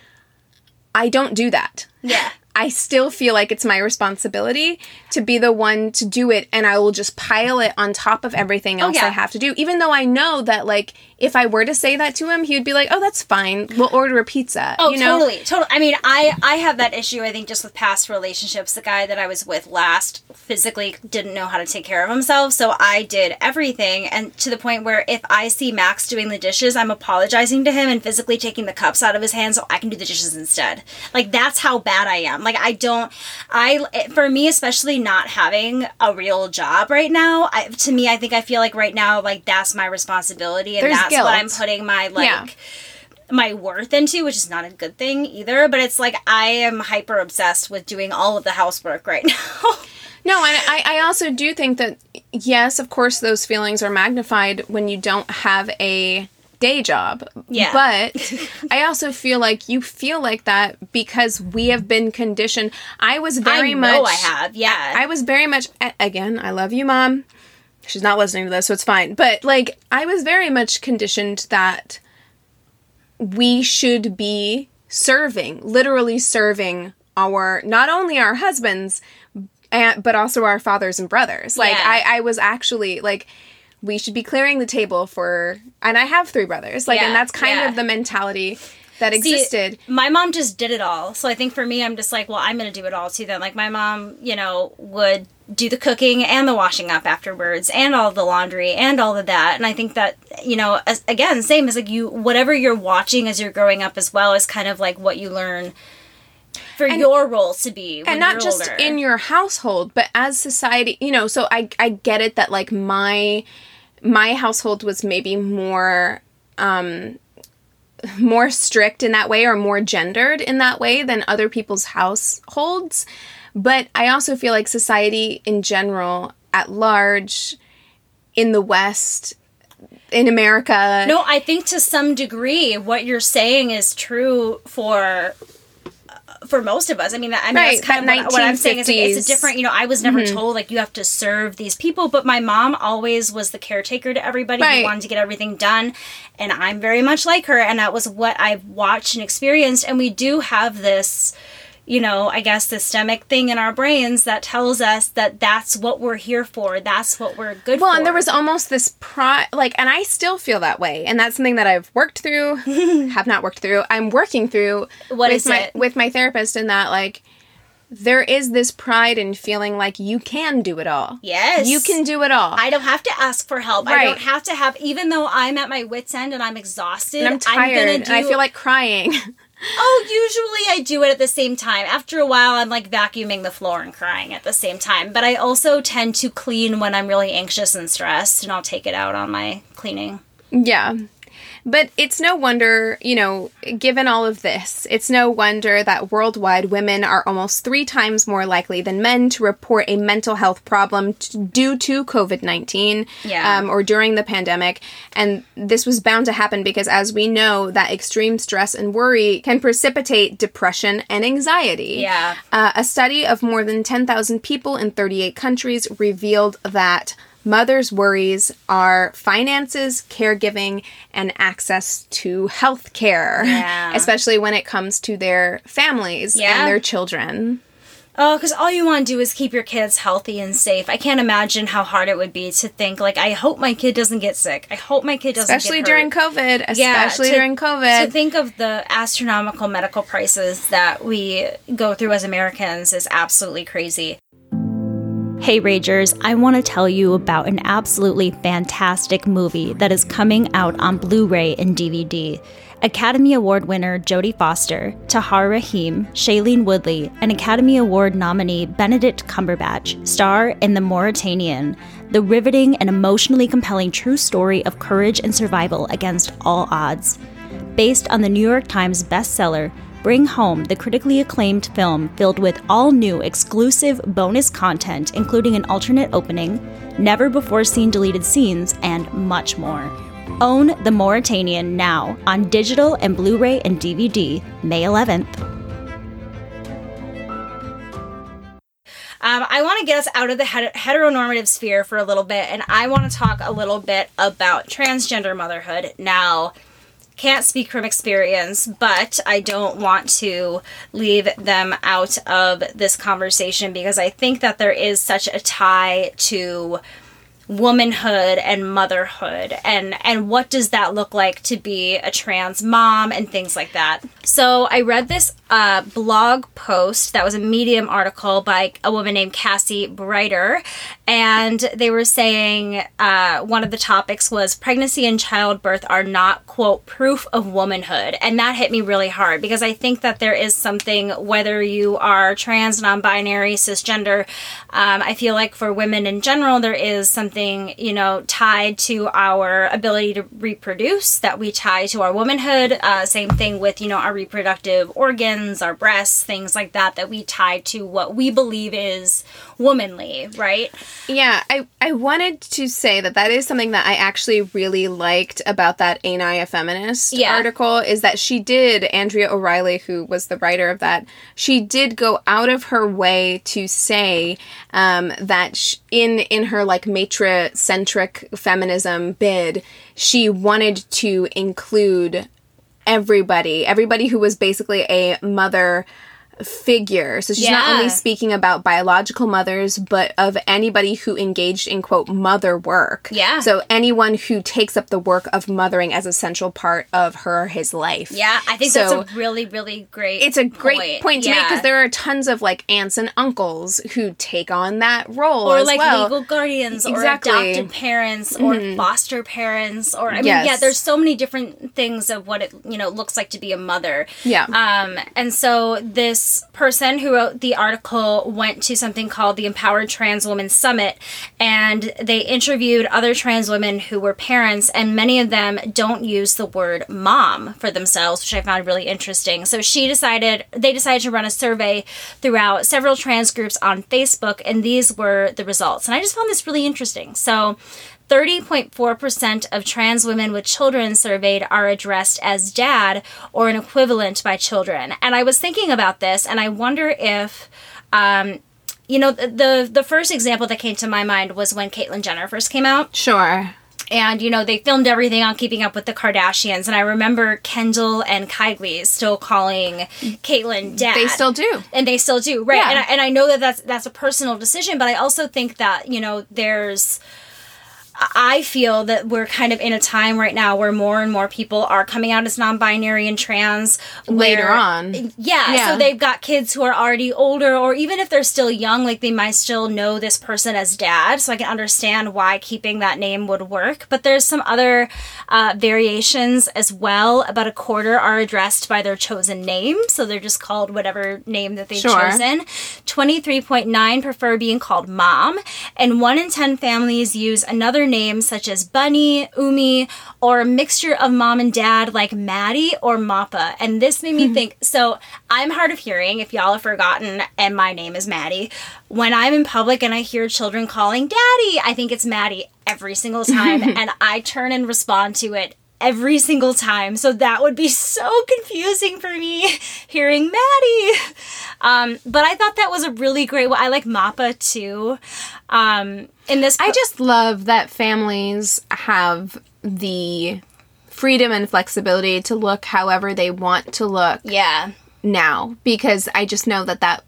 I don't do that. Yeah. I still feel like it's my responsibility to be the one to do it, and I will just pile it on top of everything else yeah. I have to do. Even though I know that, like, if I were to say that to him, he would be like, "Oh, that's fine. We'll order a pizza." Oh, you know? totally, totally. I mean, I I have that issue. I think just with past relationships, the guy that I was with last physically didn't know how to take care of himself, so I did everything, and to the point where if I see Max doing the dishes, I'm apologizing to him and physically taking the cups out of his hands so I can do the dishes instead. Like, that's how bad I am. Like, I don't. I for me, especially not having a real job right now, I, to me, I think I feel like right now, like, that's my responsibility, and There's that's guilt. what I'm putting my like. Yeah. my worth into, which is not a good thing either, but it's like I am hyper obsessed with doing all of the housework right now. No, and I, I also do think that, yes, of course, those feelings are magnified when you don't have a day job. Yeah. But I also feel like you feel like that because we have been conditioned. I was very I much. know I have, yeah. I was very much. Again, I love you, Mom. She's not listening to this, so it's fine. But, like, I was very much conditioned that we should be serving, literally serving our, not only our husbands, and, but also our fathers and brothers. Like, Yeah. I, I was actually, like, we should be clearing the table for, and I have three brothers. Like, Yeah, and that's kind yeah. of the mentality that See, existed. my mom just did it all. So I think for me, I'm just like, well, I'm going to do it all too then. Like, my mom, you know, would do the cooking and the washing up afterwards and all the laundry and all of that. And I think that, you know, as, again, same as like you, whatever you're watching as you're growing up as well is kind of like what you learn for And- your roles to be when And not you're just older. in your household, but as society, you know, so I, I get it that, like, my, my household was maybe more, um, more strict in that way or more gendered in that way than other people's households. But I also feel like society in general, at large, in the West, in America. No, I think to some degree what you're saying is true for for most of us. I mean, that, I mean Right, that's kind of that what, what I'm saying is like, it's a nineteen fifties. different, you know, I was never Mm-hmm. told like you have to serve these people, but my mom always was the caretaker to everybody Right. who wanted to get everything done. And I'm very much like her. And that was what I've watched and experienced. And we do have this, you know, I guess systemic thing in our brains that tells us that that's what we're here for. That's what we're good Well, for. and there was almost this pride, like, and I still feel that way, and that's something that I've worked through, have not worked through, I'm working through What with is my it? with my therapist, in that, like, there is this pride in feeling like you can do it all. Yes. You can do it all. I don't have to ask for help. I Right. don't have to have, even though I'm at my wit's end and I'm exhausted. and I'm tired, gonna and I do- feel like crying. Oh, usually I do it at the same time. After a while, I'm like vacuuming the floor and crying at the same time. But I also tend to clean when I'm really anxious and stressed, and I'll take it out on my cleaning. Yeah. But it's no wonder, you know, given all of this, it's no wonder that worldwide women are almost three times more likely than men to report a mental health problem t- due to covid nineteen Yeah. um, or during the pandemic. And this was bound to happen because, as we know, that extreme stress and worry can precipitate depression and anxiety. Yeah. Uh, a study of more than ten thousand people in thirty-eight countries revealed that mothers' worries are finances, caregiving, and access to health care, Yeah. especially when it comes to their families Yeah. and their children. Oh, because all you want to do is keep your kids healthy and safe. I can't imagine how hard it would be to think, like, I hope my kid doesn't get sick. I hope my kid doesn't Especially get during hurt. COVID. Yeah, Especially to- during COVID. To think of the astronomical medical prices that we go through as Americans is absolutely crazy. Hey Ragers, I want to tell you about an absolutely fantastic movie that is coming out on Blu-ray and D V D. Academy Award winner Jodie Foster, Tahar Rahim, Shailene Woodley, and Academy Award nominee Benedict Cumberbatch star in The Mauritanian, the riveting and emotionally compelling true story of courage and survival against all odds. Based on the New York Times bestseller, bring home the critically acclaimed film filled with all-new exclusive bonus content, including an alternate opening, never-before-seen deleted scenes, and much more. Own The Mauritanian now on digital and Blu-ray and D V D May eleventh. Um, I want to get us out of the het- heteronormative sphere for a little bit, and I want to talk a little bit about transgender motherhood. Now, can't speak from experience, but I don't want to leave them out of this conversation because I think that there is such a tie to womanhood and motherhood, and and what does that look like to be a trans mom and things like that. So I read this uh, blog post that was a Medium article by a woman named Cassie Breiter, and they were saying uh, one of the topics was pregnancy and childbirth are not, quote, proof of womanhood. And that hit me really hard because I think that there is something, whether you are trans, non-binary, cisgender, um, I feel like for women in general, there is something, you know, tied to our ability to reproduce that we tie to our womanhood. Uh, same thing with, you know, our reproductive organs, our breasts, things like that, that we tie to what we believe is womanly, right? Yeah, I, I wanted to say that that is something that I actually really liked about that Ain't I a Feminist Yeah. article, is that she did, Andrea O'Reilly, who was the writer of that, she did go out of her way to say um, that sh- in, in her, like, matricentric feminism bid, she wanted to include everybody, everybody who was basically a mother figure. So she's Yeah. not only speaking about biological mothers, but of anybody who engaged in, quote, mother work. Yeah. So anyone who takes up the work of mothering as a central part of her or his life. Yeah, I think So that's a really, really great It's a great point, point to make, Yeah. because there are tons of, like, aunts and uncles who take on that role Or as like well. legal guardians Exactly. or adopted parents or foster parents or I mean Yes. yeah, there's so many different things of what it you know looks like to be a mother. Yeah. Um and so this person who wrote the article went to something called the Empowered Trans Women Summit, and they interviewed other trans women who were parents, and many of them don't use the word mom for themselves, which I found really interesting. So she decided they decided to run a survey throughout several trans groups on Facebook, and these were the results. And I just found this really interesting. So thirty point four percent of trans women with children surveyed are addressed as dad or an equivalent by children. And I was thinking about this, and I wonder if, um, you know, the the first example that came to my mind was when Caitlyn Jenner first came out. Sure. And, you know, they filmed everything on Keeping Up with the Kardashians. And I remember Kendall and Kylie still calling Caitlyn dad. They still do. And they still do, right. Yeah. And, I, and I know that that's, that's a personal decision, but I also think that, you know, there's... I feel that we're kind of in a time right now where more and more people are coming out as non-binary and trans. Later where- on. Yeah, Yeah. so they've got kids who are already older, or even if they're still young, like they might still know this person as dad, so I can understand why keeping that name would work. But there's some other uh, variations as well. About a quarter are addressed by their chosen name, so they're just called whatever name that they've Sure. chosen. twenty-three point nine prefer being called mom, and one in ten families use another names such as Bunny, Umi, or a mixture of mom and dad like Maddie or Mappa. And this made me think, so I'm hard of hearing, if y'all have forgotten, and my name is Maddie. When I'm in public and I hear children calling daddy, I think it's Maddie every single time, and I turn and respond to it every single time. So that would be so confusing for me hearing Maddie. Um, but I thought that was a really great one. I like Mappa too. Um, in this, I just love that families have the freedom and flexibility to look however they want to look yeah. now, because I just know that that,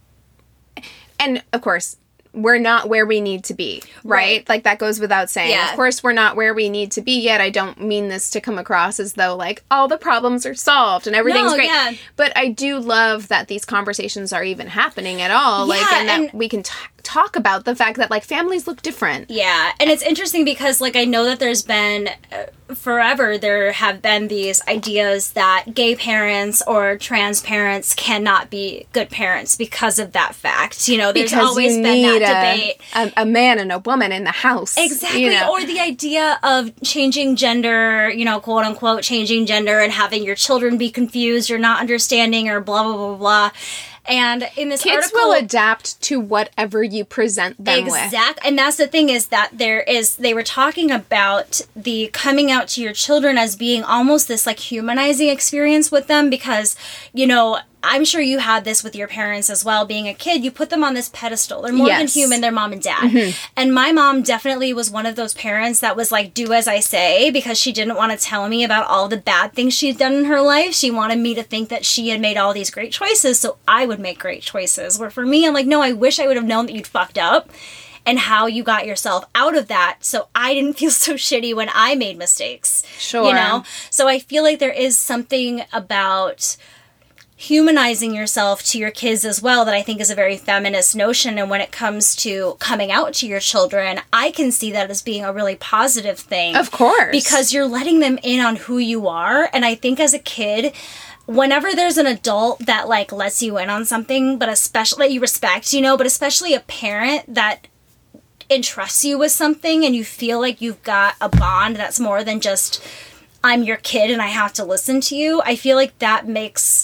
and of course, we're not where we need to be, right? Right. Like, that goes without saying. Yeah. Of course, we're not where we need to be yet. I don't mean this to come across as though, like, all the problems are solved and everything's No, great. yeah. But I do love that these conversations are even happening at all. like, Yeah, and that and- we can t- talk about the fact that, like, families look different. Yeah, and it's interesting because, like, I know that there's been, uh, forever, there have been these ideas that gay parents or trans parents cannot be good parents because of that fact. You know, there's Because always you been need that a, debate. A, a man and a woman in the house. Exactly. You know? Or the idea of changing gender, you know, quote unquote, changing gender and having your children be confused or not understanding or blah, blah, blah, blah. And in this Kids article, will adapt to whatever you present them with. Exact, and that's the thing is that there is. They were talking about the coming out to your children as being almost this like humanizing experience with them, because you know. I'm sure you had this with your parents as well. Being a kid, you put them on this pedestal. They're more than Yes. human. They're mom and dad. Mm-hmm. And my mom definitely was one of those parents that was like, do as I say, because she didn't want to tell me about all the bad things she'd done in her life. She wanted me to think that she had made all these great choices, so I would make great choices. Where for me, I'm like, no, I wish I would have known that you'd fucked up and how you got yourself out of that, so I didn't feel so shitty when I made mistakes. Sure. You know? So I feel like there is something about humanizing yourself to your kids as well that I think is a very feminist notion. And when it comes to coming out to your children, I can see that as being a really positive thing. Of course. Because you're letting them in on who you are. And I think as a kid, whenever there's an adult that like lets you in on something, but especially that you respect, you know, but especially a parent that entrusts you with something and you feel like you've got a bond that's more than just I'm your kid and I have to listen to you, I feel like that makes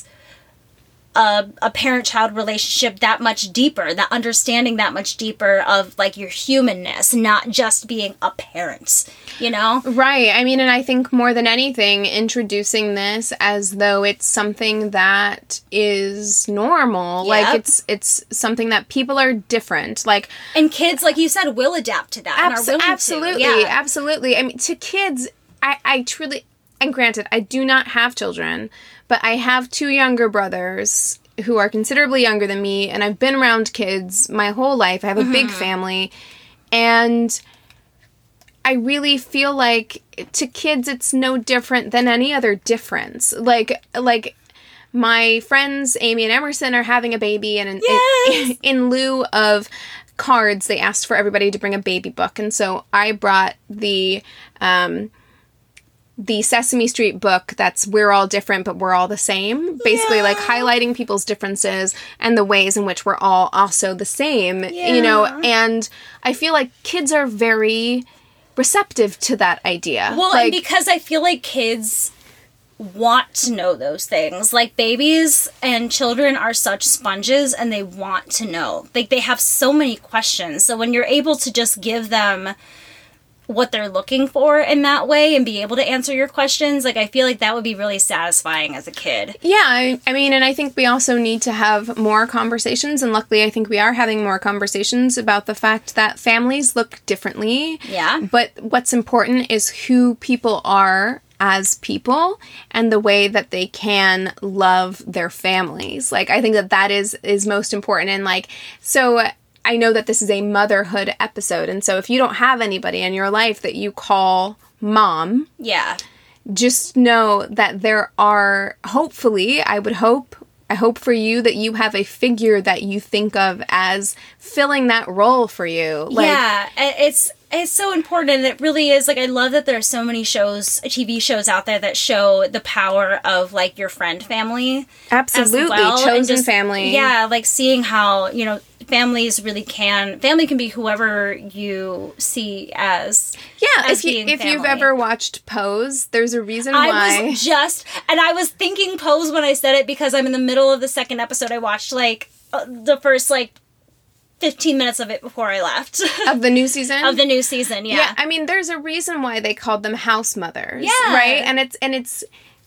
a, a parent-child relationship that much deeper, that understanding that much deeper of like your humanness, not just being a parent, you know? Right. I mean, and I think more than anything, introducing this as though it's something that is normal. Yep. Like, it's it's something that people are different. Like, And kids, like you said, will adapt to that and abs- are willing absolutely, to. Yeah. absolutely. I mean, to kids, I, I truly... and granted, I do not have children, but I have two younger brothers who are considerably younger than me, and I've been around kids my whole life. I have a mm-hmm. big family, and I really feel like to kids it's no different than any other difference. Like, like my friends Amy and Emerson are having a baby, and in, yes! in, in lieu of cards, they asked for everybody to bring a baby book, and so I brought the um, the Sesame Street book that's We're All Different, but We're All the Same. Basically, yeah. like, highlighting people's differences and the ways in which we're all also the same, yeah. you know, and I feel like kids are very receptive to that idea. Well, like, and because I feel like kids want to know those things. Like, babies and children are such sponges, and they want to know. Like, they have so many questions. So when you're able to just give them what they're looking for in that way and be able to answer your questions, like, I feel like that would be really satisfying as a kid. Yeah, I, I mean, and I think we also need to have more conversations, and luckily I think we are having more conversations about the fact that families look differently. Yeah. But what's important is who people are as people and the way that they can love their families. Like, I think that that is, is most important. And, like, so I know that this is a motherhood episode, and so if you don't have anybody in your life that you call mom, yeah, just know that there are, hopefully, I would hope, I hope for you that you have a figure that you think of as filling that role for you. Like, yeah, it's it's so important, and it really is. Like, I love that there are so many shows, T V shows out there that show the power of, like, your friend family. Absolutely, as well. chosen just, family. Yeah, like, seeing how, you know, families really can, family can be whoever you see as yeah as if you being if family. You've ever watched Pose, there's a reason I why I was just and I was thinking Pose when I said it, because I'm in the middle of the second episode. I watched like uh, the first like fifteen minutes of it before I left. Of the new season? Of the new season, yeah. Yeah, I mean, there's a reason why they called them house mothers. Yeah. Right? And it's and it's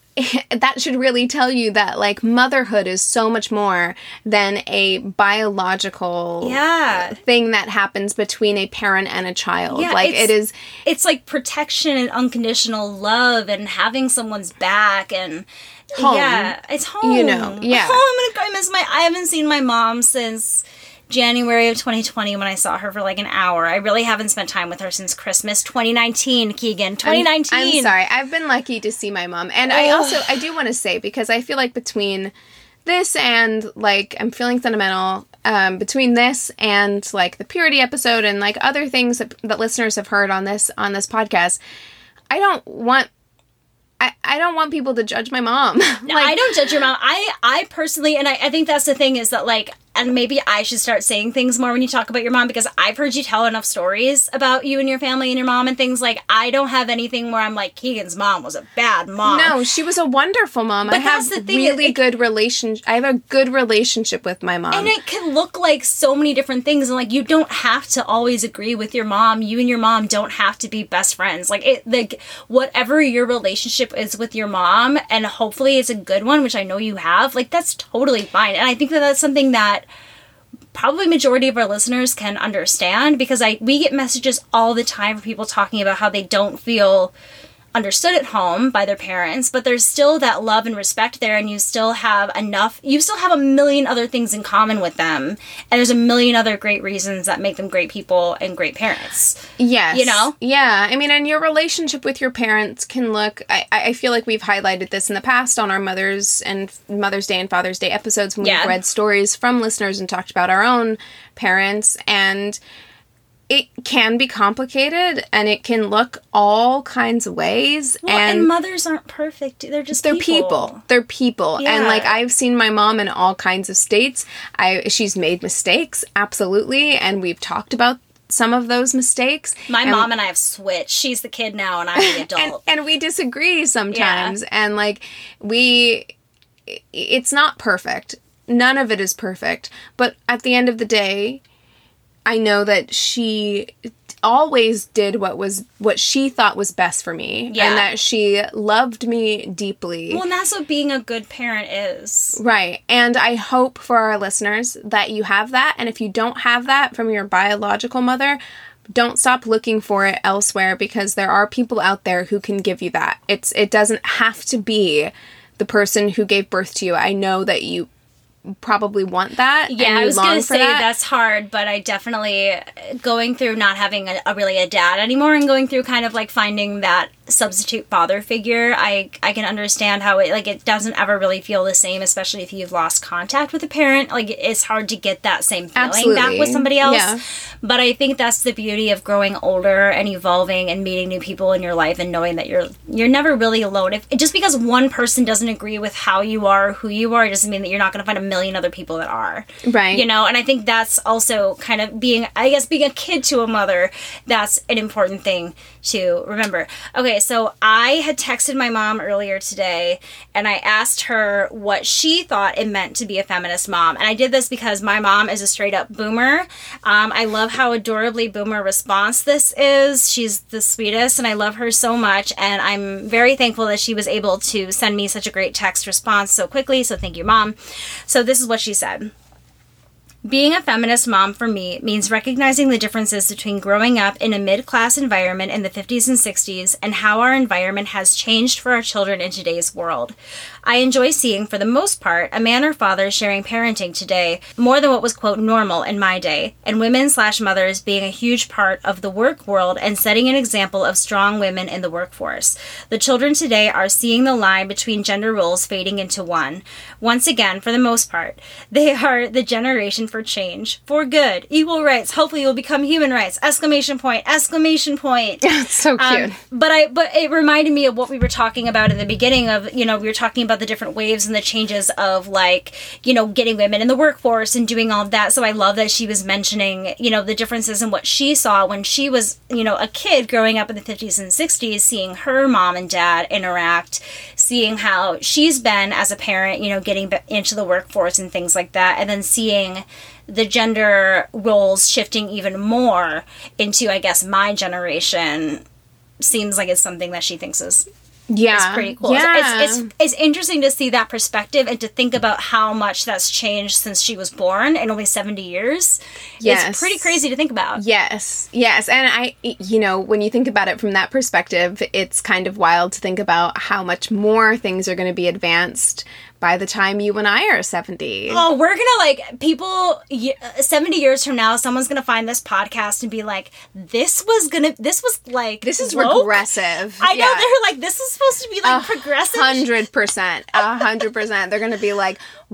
that should really tell you that, like, motherhood is so much more than a biological yeah. thing that happens between a parent and a child. Yeah, like, it is... It's like protection and unconditional love and having someone's back and... Home. Yeah, it's home. You know, yeah. Oh, I'm gonna I miss my... I haven't seen my mom since January of twenty twenty when I saw her for like an hour. I really haven't spent time with her since Christmas twenty nineteen, Keegan. twenty nineteen. I'm, I'm sorry. I've been lucky to see my mom. And I also, I do want to say, because I feel like between this and, like, I'm feeling sentimental, um, between this and, like, the Purity episode and, like, other things that, that listeners have heard on this, on this podcast, I don't want I, I don't want people to judge my mom. like, I don't judge your mom. I, I personally, and I, I think that's the thing is that, like, and maybe I should start saying things more when you talk about your mom, because I've heard you tell enough stories about you and your family and your mom and things. Like, I don't have anything where I'm like, Keegan's mom was a bad mom. No, she was a wonderful mom. But I have that's the thing, really it, good relationship. I have a good relationship with my mom. And it can look like so many different things. And, like, you don't have to always agree with your mom. You and your mom don't have to be best friends. Like, it, like, whatever your relationship is with your mom, and hopefully it's a good one, which I know you have, like, that's totally fine. And I think that that's something that probably majority of our listeners can understand, because I we get messages all the time from people talking about how they don't feel understood at home by their parents, but there's still that love and respect there, and you still have enough, you still have a million other things in common with them, and there's a million other great reasons that make them great people and great parents. Yes. You know? Yeah. I mean, and your relationship with your parents can look, I, I feel like we've highlighted this in the past on our Mother's and Mother's Day and Father's Day episodes when yeah. we've read stories from listeners and talked about our own parents, and it can be complicated, and it can look all kinds of ways. Well, and, and mothers aren't perfect. They're just they're people. people. They're people. Yeah. And, like, I've seen my mom in all kinds of states. I she's made mistakes, absolutely, and we've talked about some of those mistakes. My and, mom and I have switched. She's the kid now, and I'm the adult. and, and we disagree sometimes. Yeah. And, like, we... It's not perfect. None of it is perfect. But at the end of the day, I know that she always did what was what she thought was best for me. Yeah. And that she loved me deeply. Well, and that's what being a good parent is. Right. And I hope for our listeners that you have that. And if you don't have that from your biological mother, don't stop looking for it elsewhere, because there are people out there who can give you that. It's it doesn't have to be the person who gave birth to you. I know that you probably want that. Yeah, and you I was long gonna for say that. that's hard, but I definitely going through not having a, a really a dad anymore and going through kind of like finding that substitute father figure. I I can understand how it like it doesn't ever really feel the same, especially if you've lost contact with a parent. Like it's hard to get that same feeling Absolutely. back with somebody else. Yeah. But I think that's the beauty of growing older and evolving and meeting new people in your life and knowing that you're you're never really alone. If just because one person doesn't agree with how you are, who you are, doesn't mean that you're not going to find a million other people that are. Right. You know, and I think that's also kind of being, I guess, being a kid to a mother, that's an important thing to remember. Okay, so I had texted my mom earlier today and I asked her what she thought it meant to be a feminist mom. And I did this because my mom is a straight up boomer. Um, I love how adorably boomer response this is. She's the sweetest and I love her so much. And I'm very thankful that she was able to send me such a great text response so quickly. So thank you, Mom. So this is what she said. Being a feminist mom for me means recognizing the differences between growing up in a mid-class environment in the fifties and sixties and how our environment has changed for our children in today's world. I enjoy seeing, for the most part, a man or father sharing parenting today more than what was, quote, normal in my day, and women slash mothers being a huge part of the work world and setting an example of strong women in the workforce. The children today are seeing the line between gender roles fading into one. Once again, for the most part, they are the generation for change, for good, equal rights, hopefully will become human rights, exclamation point, exclamation point. It's so cute. Um, but I, but it reminded me of what we were talking about in the beginning of, you know, we were talking about the different waves and the changes of like, you know, getting women in the workforce and doing all of that. So I love that she was mentioning, you know, the differences in what she saw when she was, you know, a kid growing up in the fifties and sixties, seeing her mom and dad interact, seeing how she's been as a parent, you know, getting into the workforce and things like that. And then seeing the gender roles shifting even more into, I guess, my generation seems like it's something that she thinks is Yeah. It's pretty cool. Yeah. It's, it's it's interesting to see that perspective and to think about how much that's changed since she was born in only seventy years. Yes. It's pretty crazy to think about. Yes. Yes. And I, you know, when you think about it from that perspective, it's kind of wild to think about how much more things are going to be advanced by the time you and I are seventy. Oh, we're gonna, like, people, seventy years from now, someone's gonna find this podcast and be like, this was gonna, this was, like, This is woke? regressive. I know, Yeah. they're like, this is supposed to be, like, A progressive. hundred percent. A hundred percent. They're going to be like,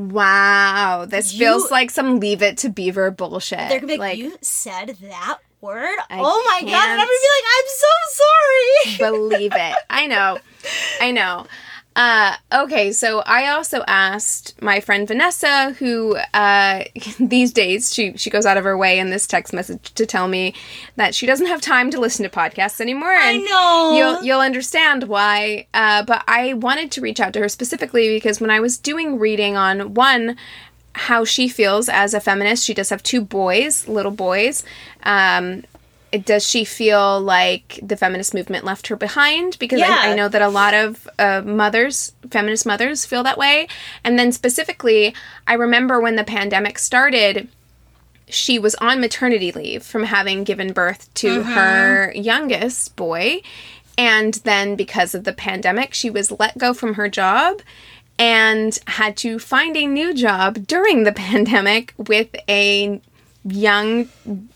wow, this You- feels like some Leave It to Beaver bullshit. They're gonna be like, you said that word? I Oh my god, and I'm can't gonna be like, I'm so sorry. believe it. I know. I know. Uh, okay, so I also asked my friend Vanessa, who uh, these days, she, she goes out of her way in this text message to tell me that she doesn't have time to listen to podcasts anymore. I And know. You'll, you'll understand why. Uh, but I wanted to reach out to her specifically because when I was doing reading on, one, how she feels as a feminist, she does have two boys, little boys, um, does she feel like the feminist movement left her behind? Because Yeah. I, I know that a lot of uh, mothers, feminist mothers, feel that way. And then specifically, I remember when the pandemic started, she was on maternity leave from having given birth to Mm-hmm. her youngest boy. And then because of the pandemic, she was let go from her job and had to find a new job during the pandemic with a young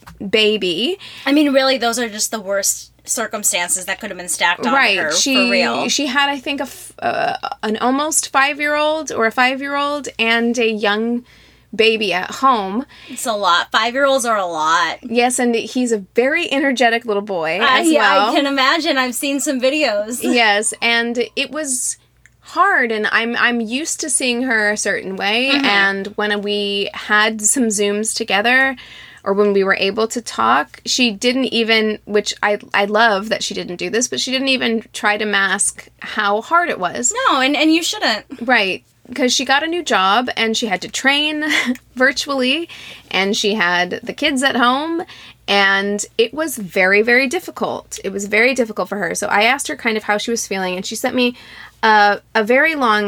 baby. I mean, really, those are just the worst circumstances that could have been stacked on Right. her, She for real. she had, I think, a f- uh, an almost five-year-old or a five-year-old and a young baby at home. It's a lot. Five-year-olds are a lot. Yes, and he's a very energetic little boy I, as yeah, well. I can imagine. I've seen some videos. Yes, and it was hard, and I'm I'm used to seeing her a certain way, Mm-hmm. and when we had some Zooms together, or when we were able to talk, she didn't even, which I I love that she didn't do this, but she didn't even try to mask how hard it was. No, and, and you shouldn't. Right. Because she got a new job and she had to train virtually and she had the kids at home and it was very, very difficult. It was very difficult for her. So I asked her kind of how she was feeling and she sent me uh, a very long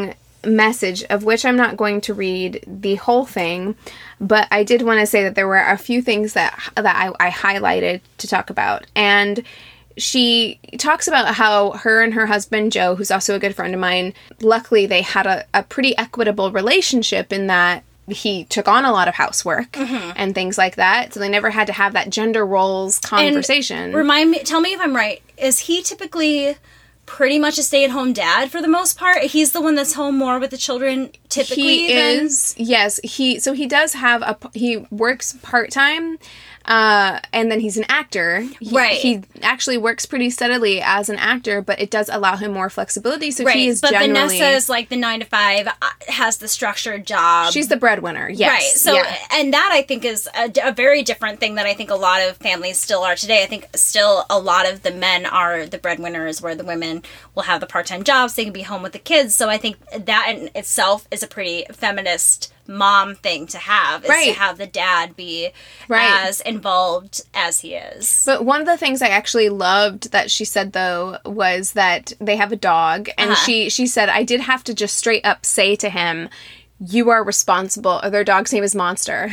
message, of which I'm not going to read the whole thing, but I did want to say that there were a few things that that I, I highlighted to talk about. And she talks about how her and her husband, Joe, who's also a good friend of mine, luckily they had a, a pretty equitable relationship in that he took on a lot of housework mm-hmm. and things like that. So they never had to have that gender roles conversation. And remind me, tell me if I'm right. Is he typically pretty much a stay-at-home dad for the most part? He's the one that's home more with the children typically? He than... is, yes. He So he does have a, he works part-time. Uh, and then he's an actor. He, right. He actually works pretty steadily as an actor, but it does allow him more flexibility. So right. he is but generally... Vanessa is like the nine to five, uh, has the structured job. She's the breadwinner, yes. Right. So, yeah. and that I think is a, a very different thing that I think a lot of families still are today. I think still a lot of the men are the breadwinners, where the women will have the part-time jobs. They can be home with the kids. So I think that in itself is a pretty feminist mom thing to have, is right. to have the dad be right. as involved as he is. But one of the things I actually loved that she said, though, was that they have a dog, and uh-huh. she she said, I did have to just straight up say to him, you are responsible, or their dog's name is Monster.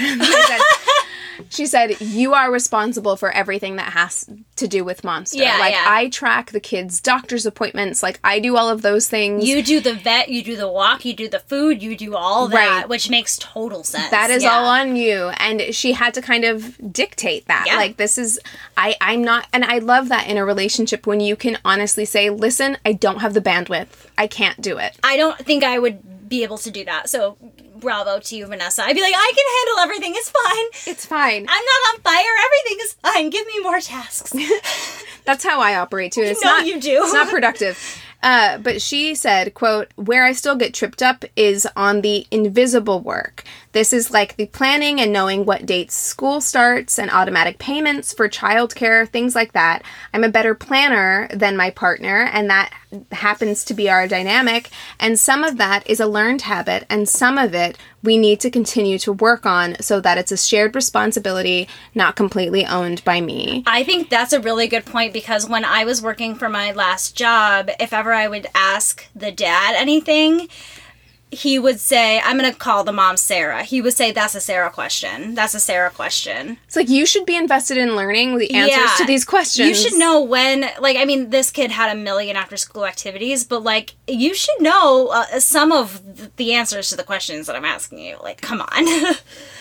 She said, you are responsible for everything that has to do with Monster. Yeah, like, yeah. I track the kids' doctor's appointments. Like, I do all of those things. You do the vet, you do the walk, you do the food, you do all that, right. which makes total sense. That is yeah. all on you. And she had to kind of dictate that. Yeah. Like, this is, I, I'm not, and I love that in a relationship when you can honestly say, listen, I don't have the bandwidth. I can't do it. I don't think I would be able to do that. So, bravo to you, Vanessa. I'd be like, I can handle everything. It's fine. It's fine. I'm not on fire. Everything is fine. Give me more tasks. That's how I operate, too. It's no, not, you do. It's not productive. Uh, but she said, quote, where I still get tripped up is on the invisible work. This is like the planning and knowing what dates school starts and automatic payments for childcare, things like that. I'm a better planner than my partner, and that happens to be our dynamic. And some of that is a learned habit, and some of it we need to continue to work on so that it's a shared responsibility, not completely owned by me. I think that's a really good point, because when I was working for my last job, if ever I would ask the dad anything, he would say, I'm going to call the mom Sarah. He would say, that's a Sarah question. That's a Sarah question. It's like, you should be invested in learning the answers yeah. to these questions. You should know when, like, I mean, this kid had a million after school activities, but, like, you should know uh, some of the answers to the questions that I'm asking you. Like, come on. uh,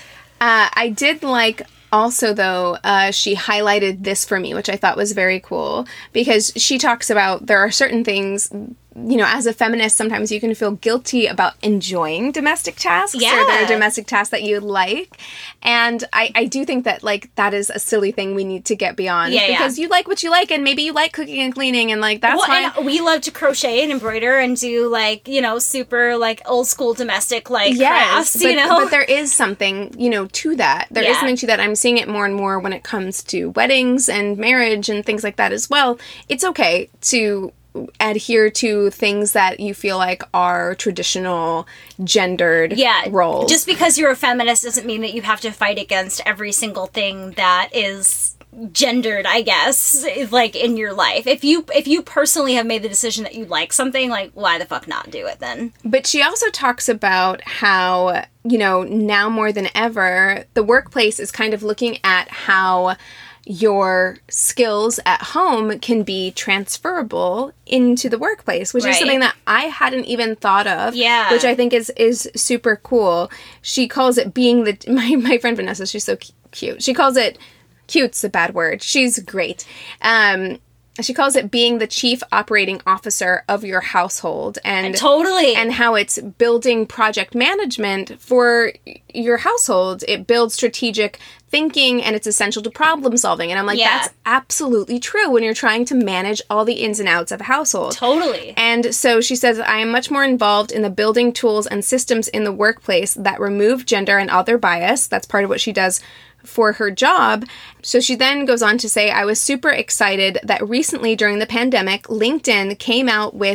I did like... Also, though, uh, she highlighted this for me, which I thought was very cool, because she talks about there are certain things, you know, as a feminist, sometimes you can feel guilty about enjoying domestic tasks. Yeah. Or there are domestic tasks that you like. And I, I do think that, like, that is a silly thing we need to get beyond. Yeah, because yeah. you like what you like, and maybe you like cooking and cleaning, and, like, that's well, fine. And we love to crochet and embroider and do, like, you know, super, like, old school domestic, like, yes, crafts, but, you know? but there is something, you know, to that. There yeah. is something to that. I'm seeing it more and more when it comes to weddings and marriage and things like that as well. It's okay to adhere to things that you feel like are traditional gendered yeah, roles. Just because you're a feminist doesn't mean that you have to fight against every single thing that is gendered, I guess, like, in your life. If you if you personally have made the decision that you like something, like, why the fuck not do it then? But she also talks about how, you know, now more than ever, the workplace is kind of looking at how your skills at home can be transferable into the workplace, which right. is something that I hadn't even thought of. Yeah. Which I think is, is super cool. She calls it being the... My, my friend Vanessa, she's so cute. She calls it... Cute's a bad word. She's great. Um... She calls it being the chief operating officer of your household, and totally, and how it's building project management for your household. It builds strategic thinking, and it's essential to problem solving. And I'm like, yeah. that's absolutely true when you're trying to manage all the ins and outs of a household. Totally. And so she says, I am much more involved in the building tools and systems in the workplace that remove gender and other bias. That's part of what she does for her job. So she then goes on to say, I was super excited that recently during the pandemic, LinkedIn came out with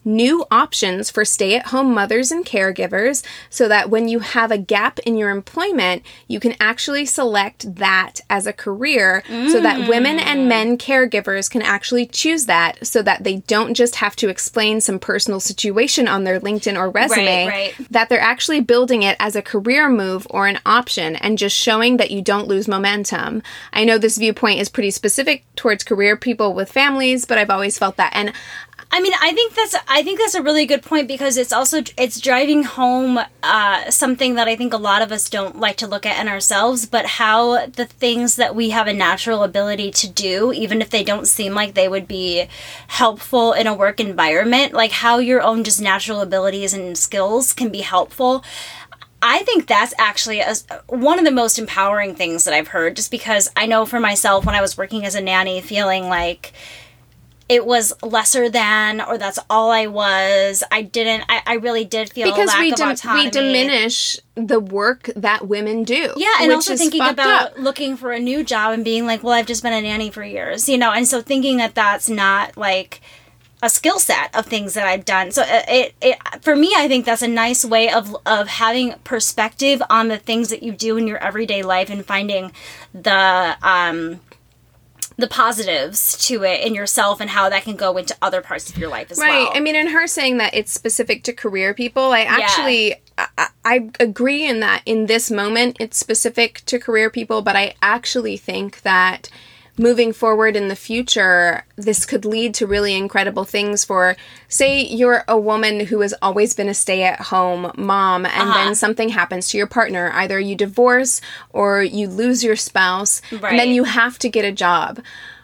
new options for stay-at-home mothers and caregivers so that when you have a gap in your employment, you can actually select that as a career mm. so that women and men caregivers can actually choose that so that they don't just have to explain some personal situation on their LinkedIn or resume, right, right. that they're actually building it as a career move or an option and just showing that you don't lose momentum. I know this viewpoint is pretty specific towards career people with families, but I've always felt that. And I mean, I think that's I think that's a really good point because it's also it's driving home uh, something that I think a lot of us don't like to look at in ourselves, but how the things that we have a natural ability to do, even if they don't seem like they would be helpful in a work environment, like how your own just natural abilities and skills can be helpful. I think that's actually a, one of the most empowering things that I've heard, just because I know for myself when I was working as a nanny, feeling like it was lesser than, or that's all I was. I didn't, I, I really did feel because a lack we of dim- autonomy. we diminish the work that women do. Yeah, and which also is thinking fucked about up. looking for a new job and being like, well, I've just been a nanny for years, you know, and so thinking that that's not like a skill set of things that I've done. So it, it, for me, I think that's a nice way of, of having perspective on the things that you do in your everyday life and finding the, um, the positives to it in yourself and how that can go into other parts of your life as right. well. Right. I mean, and her saying that it's specific to career people, I actually, Yeah. I, I agree in that in this moment, it's specific to career people, but I actually think that moving forward in the future, this could lead to really incredible things for, say you're a woman who has always been a stay-at-home mom and uh-huh. then something happens to your partner. Either you divorce or you lose your spouse right. and then you have to get a job.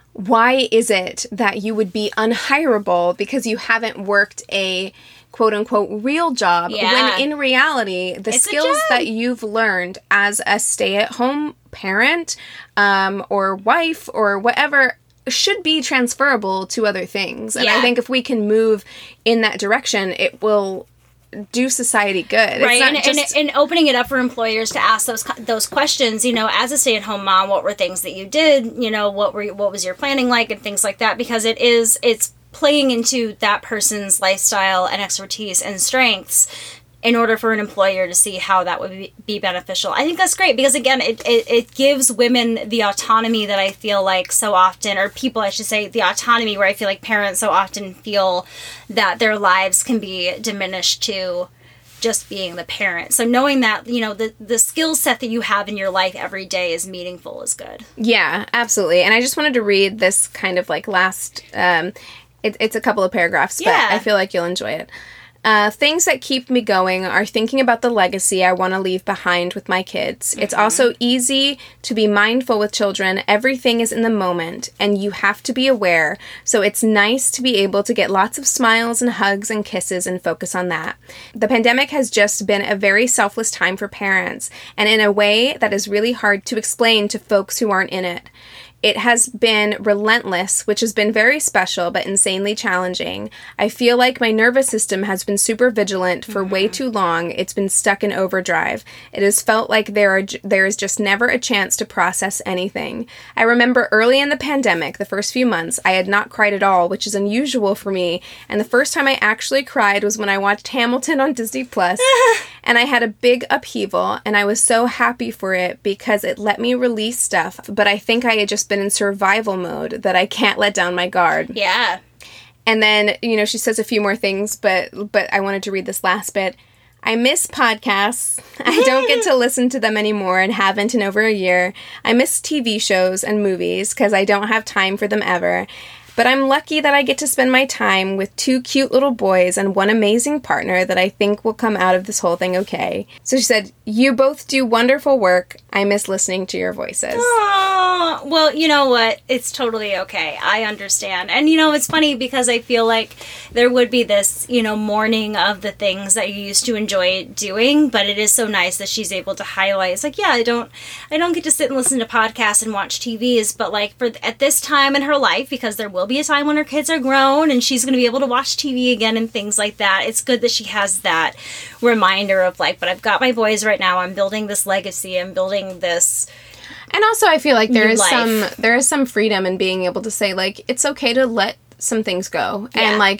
Why is it that you would be unhireable because you haven't worked a quote-unquote real job Yeah. when in reality the It's a skills job. that you've learned as a stay-at-home parent um, or wife or whatever should be transferable to other things. And Yeah. I think if we can move in that direction, it will do society good. Right, It's not and, just... and, and opening it up for employers to ask those those questions, you know, as a stay-at-home mom, what were things that you did, you know, what were what was your planning like and things like that, because it is, it's playing into that person's lifestyle and expertise and strengths in order for an employer to see how that would be, be beneficial. I think that's great because, again, it, it, it gives women the autonomy that I feel like so often, or people, I should say, the autonomy where I feel like parents so often feel that their lives can be diminished to just being the parent. So knowing that, you know, the, the skill set that you have in your life every day is meaningful is good. Yeah, absolutely. And I just wanted to read this kind of like last... Um, it, it's a couple of paragraphs, but Yeah. I feel like you'll enjoy it. Uh, things that keep me going are thinking about the legacy I want to leave behind with my kids. Mm-hmm. It's also easy to be mindful with children. Everything is in the moment, and you have to be aware. So it's nice to be able to get lots of smiles and hugs and kisses and focus on that. The pandemic has just been a very selfless time for parents, and in a way that is really hard to explain to folks who aren't in it. It has been relentless, which has been very special, but insanely challenging. I feel like my nervous system has been super vigilant for mm-hmm. way too long. It's been stuck in overdrive. It has felt like there are there is just never a chance to process anything. I remember early in the pandemic, the first few months, I had not cried at all, which is unusual for me. And the first time I actually cried was when I watched Hamilton on Disney Plus, and I had a big upheaval, and I was so happy for it because it let me release stuff. But I think I had just been in survival mode that I can't let down my guard. Yeah. And then, you know, she says a few more things, but but I wanted to read this last bit. I miss podcasts. I don't get to listen to them anymore and haven't in over a year. I miss T V shows and movies because I don't have time for them ever. But I'm lucky that I get to spend my time with two cute little boys and one amazing partner that I think will come out of this whole thing okay. So she said, you both do wonderful work. I miss listening to your voices. Aww. Well, you know what? It's totally okay. I understand. And, you know, it's funny because I feel like there would be this, you know, mourning of the things that you used to enjoy doing, but it is so nice that she's able to highlight. It's like, yeah, I don't, I don't get to sit and listen to podcasts and watch T Vs, but like for at this time in her life, because there will be a time when her kids are grown and she's going to be able to watch T V again and things like that. It's good that she has that reminder of like, but I've got my boys right now. I'm building this legacy. I'm building this. And also I feel like there New is life. some there is some freedom in being able to say like it's okay to let some things go. Yeah. And like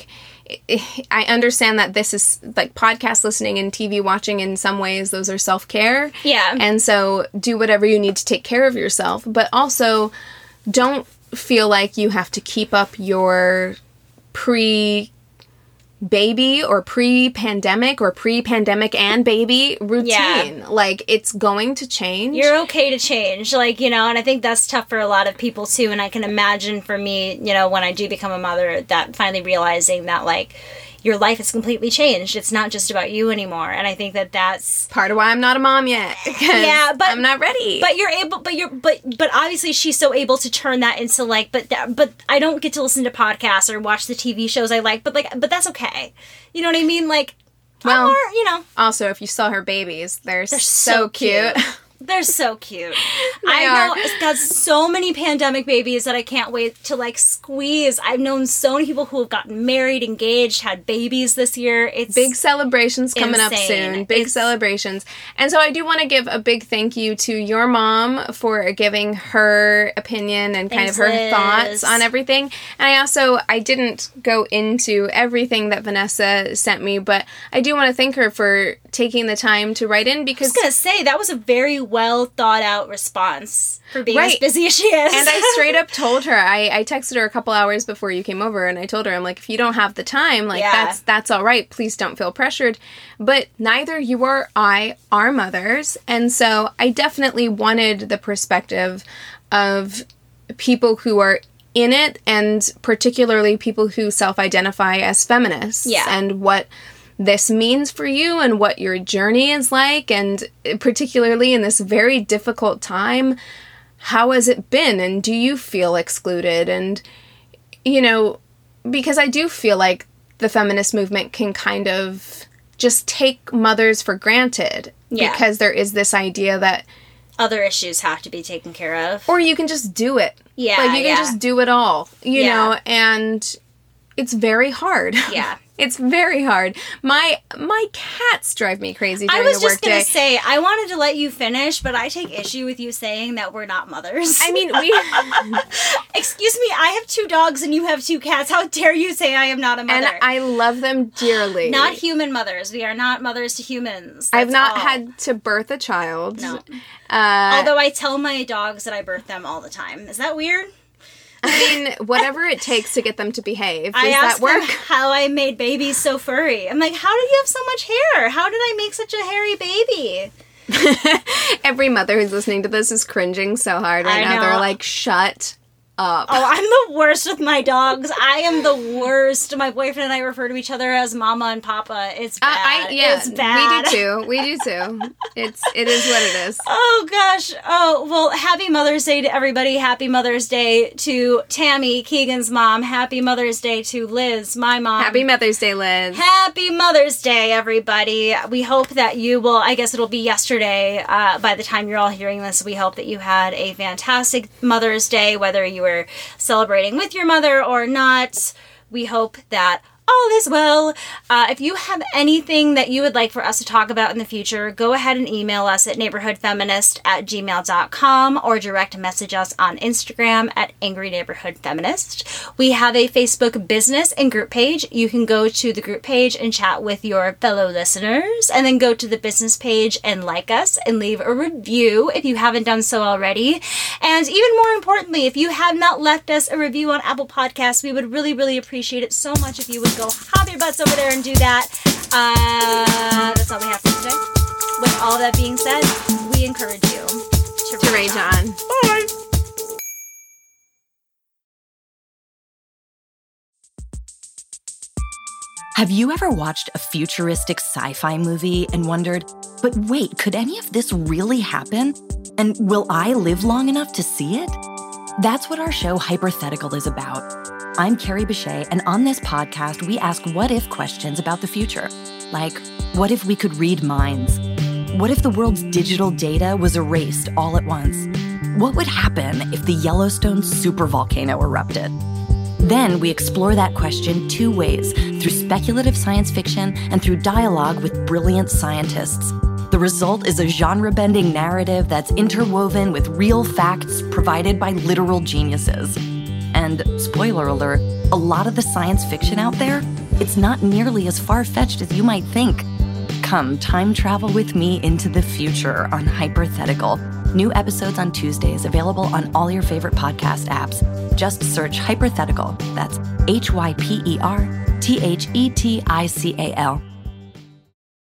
I understand that this is like podcast listening and T V watching in some ways, those are self-care. Yeah. And so do whatever you need to take care of yourself. But also don't feel like you have to keep up your pre baby or pre-pandemic or pre-pandemic and baby routine. Yeah. Like, it's going to change. You're okay to change. Like, you know, and I think that's tough for a lot of people too. And I can imagine for me, you know, when I do become a mother, that finally realizing that, like, your life has completely changed. It's not just about you anymore. And I think that that's part of why I'm not a mom yet. Yeah, but I'm not ready. But you're able, but you're, but, but obviously she's so able to turn that into like, but that, but I don't get to listen to podcasts or watch the T V shows I like, but like, but that's okay. You know what I mean? Like, well, or, you know. Also, if you saw her babies, they're, they're so, so cute. cute. They're so cute. I are. know it's got so many pandemic babies that I can't wait to like squeeze. I've known so many people who have gotten married, engaged, had babies this year. It's big celebrations coming insane. up soon. Big it's, celebrations. And so I do want to give a big thank you to your mom for giving her opinion and kind Thanks, of her Liz. thoughts on everything. And I also, I didn't go into everything that Vanessa sent me, but I do want to thank her for taking the time to write in because I was going to say, that was a very well thought out response for being right. as busy as she is. And I straight up told her, I, I texted her a couple hours before you came over and I told her, I'm like, if you don't have the time, like yeah. that's that's all right. Please don't feel pressured. But neither you or I are mothers. And so I definitely wanted the perspective of people who are in it, and particularly people who self-identify as feminists. Yeah. And what this means for you and what your journey is like, and particularly in this very difficult time, how has it been, and do you feel excluded? And, you know, because I do feel like the feminist movement can kind of just take mothers for granted yeah. because there is this idea that other issues have to be taken care of. Or you can just do it. Yeah, Like, you can yeah. just do it all, you yeah. know, and it's very hard. Yeah. It's very hard. My my cats drive me crazy during I was the workday. just going to say, I wanted to let you finish, but I take issue with you saying that we're not mothers. I mean, we... Excuse me, I have two dogs and you have two cats. How dare you say I am not a mother? And I love them dearly. Not human mothers. We are not mothers to humans. That's I've not all. had to birth a child. No. Uh, Although I tell my dogs that I birth them all the time. Is that weird? I mean, whatever it takes to get them to behave. Does I that asked work? them how I made babies so furry. I'm like, how did you have so much hair? How did I make such a hairy baby? Every mother who's listening to this is cringing so hard right I now. know. They're like, shut up. Oh, I'm the worst with my dogs. I am the worst. My boyfriend and I refer to each other as Mama and Papa. It's bad. Uh, I, yeah, it's bad. we do too. We do too. It's it is what it is. Oh gosh. Oh well. Happy Mother's Day to everybody. Happy Mother's Day to Tammy, Keegan's mom. Happy Mother's Day to Liz, my mom. Happy Mother's Day, Liz. Happy Mother's Day, everybody. We hope that you will. I guess it'll be yesterday. Uh, by the time you're all hearing this, we hope that you had a fantastic Mother's Day, whether you were celebrating with your mother or not. We hope that all is well. Uh, if you have anything that you would like for us to talk about in the future, go ahead and email us at neighborhoodfeminist at gmail dot com or direct message us on Instagram at Angry Neighborhood Feminist. We have a Facebook business and group page. You can go to the group page and chat with your fellow listeners, and then go to the business page and like us and leave a review if you haven't done so already. And even more importantly, if you have not left us a review on Apple Podcasts, we would really, really appreciate it so much if you would go hop your butts over there and do that. Uh, that's all we have for today. With all that being said, we encourage you to, To rage on. Bye. Have you ever watched a futuristic sci-fi movie and wondered, but wait, could any of this really happen? And will I live long enough to see it? That's what our show Hypothetical is about. I'm Carrie Bechet, and on this podcast, we ask what-if questions about the future. Like, what if we could read minds? What if the world's digital data was erased all at once? What would happen if the Yellowstone supervolcano erupted? Then we explore that question two ways, through speculative science fiction and through dialogue with brilliant scientists. The result is a genre-bending narrative that's interwoven with real facts provided by literal geniuses. And, spoiler alert, a lot of the science fiction out there It's not nearly as far-fetched as you might think. Come time travel with me into the future on Hypothetical. New episodes on Tuesdays, available on all your favorite podcast apps. Just search Hypothetical. That's H Y P E R T H E T I C A L.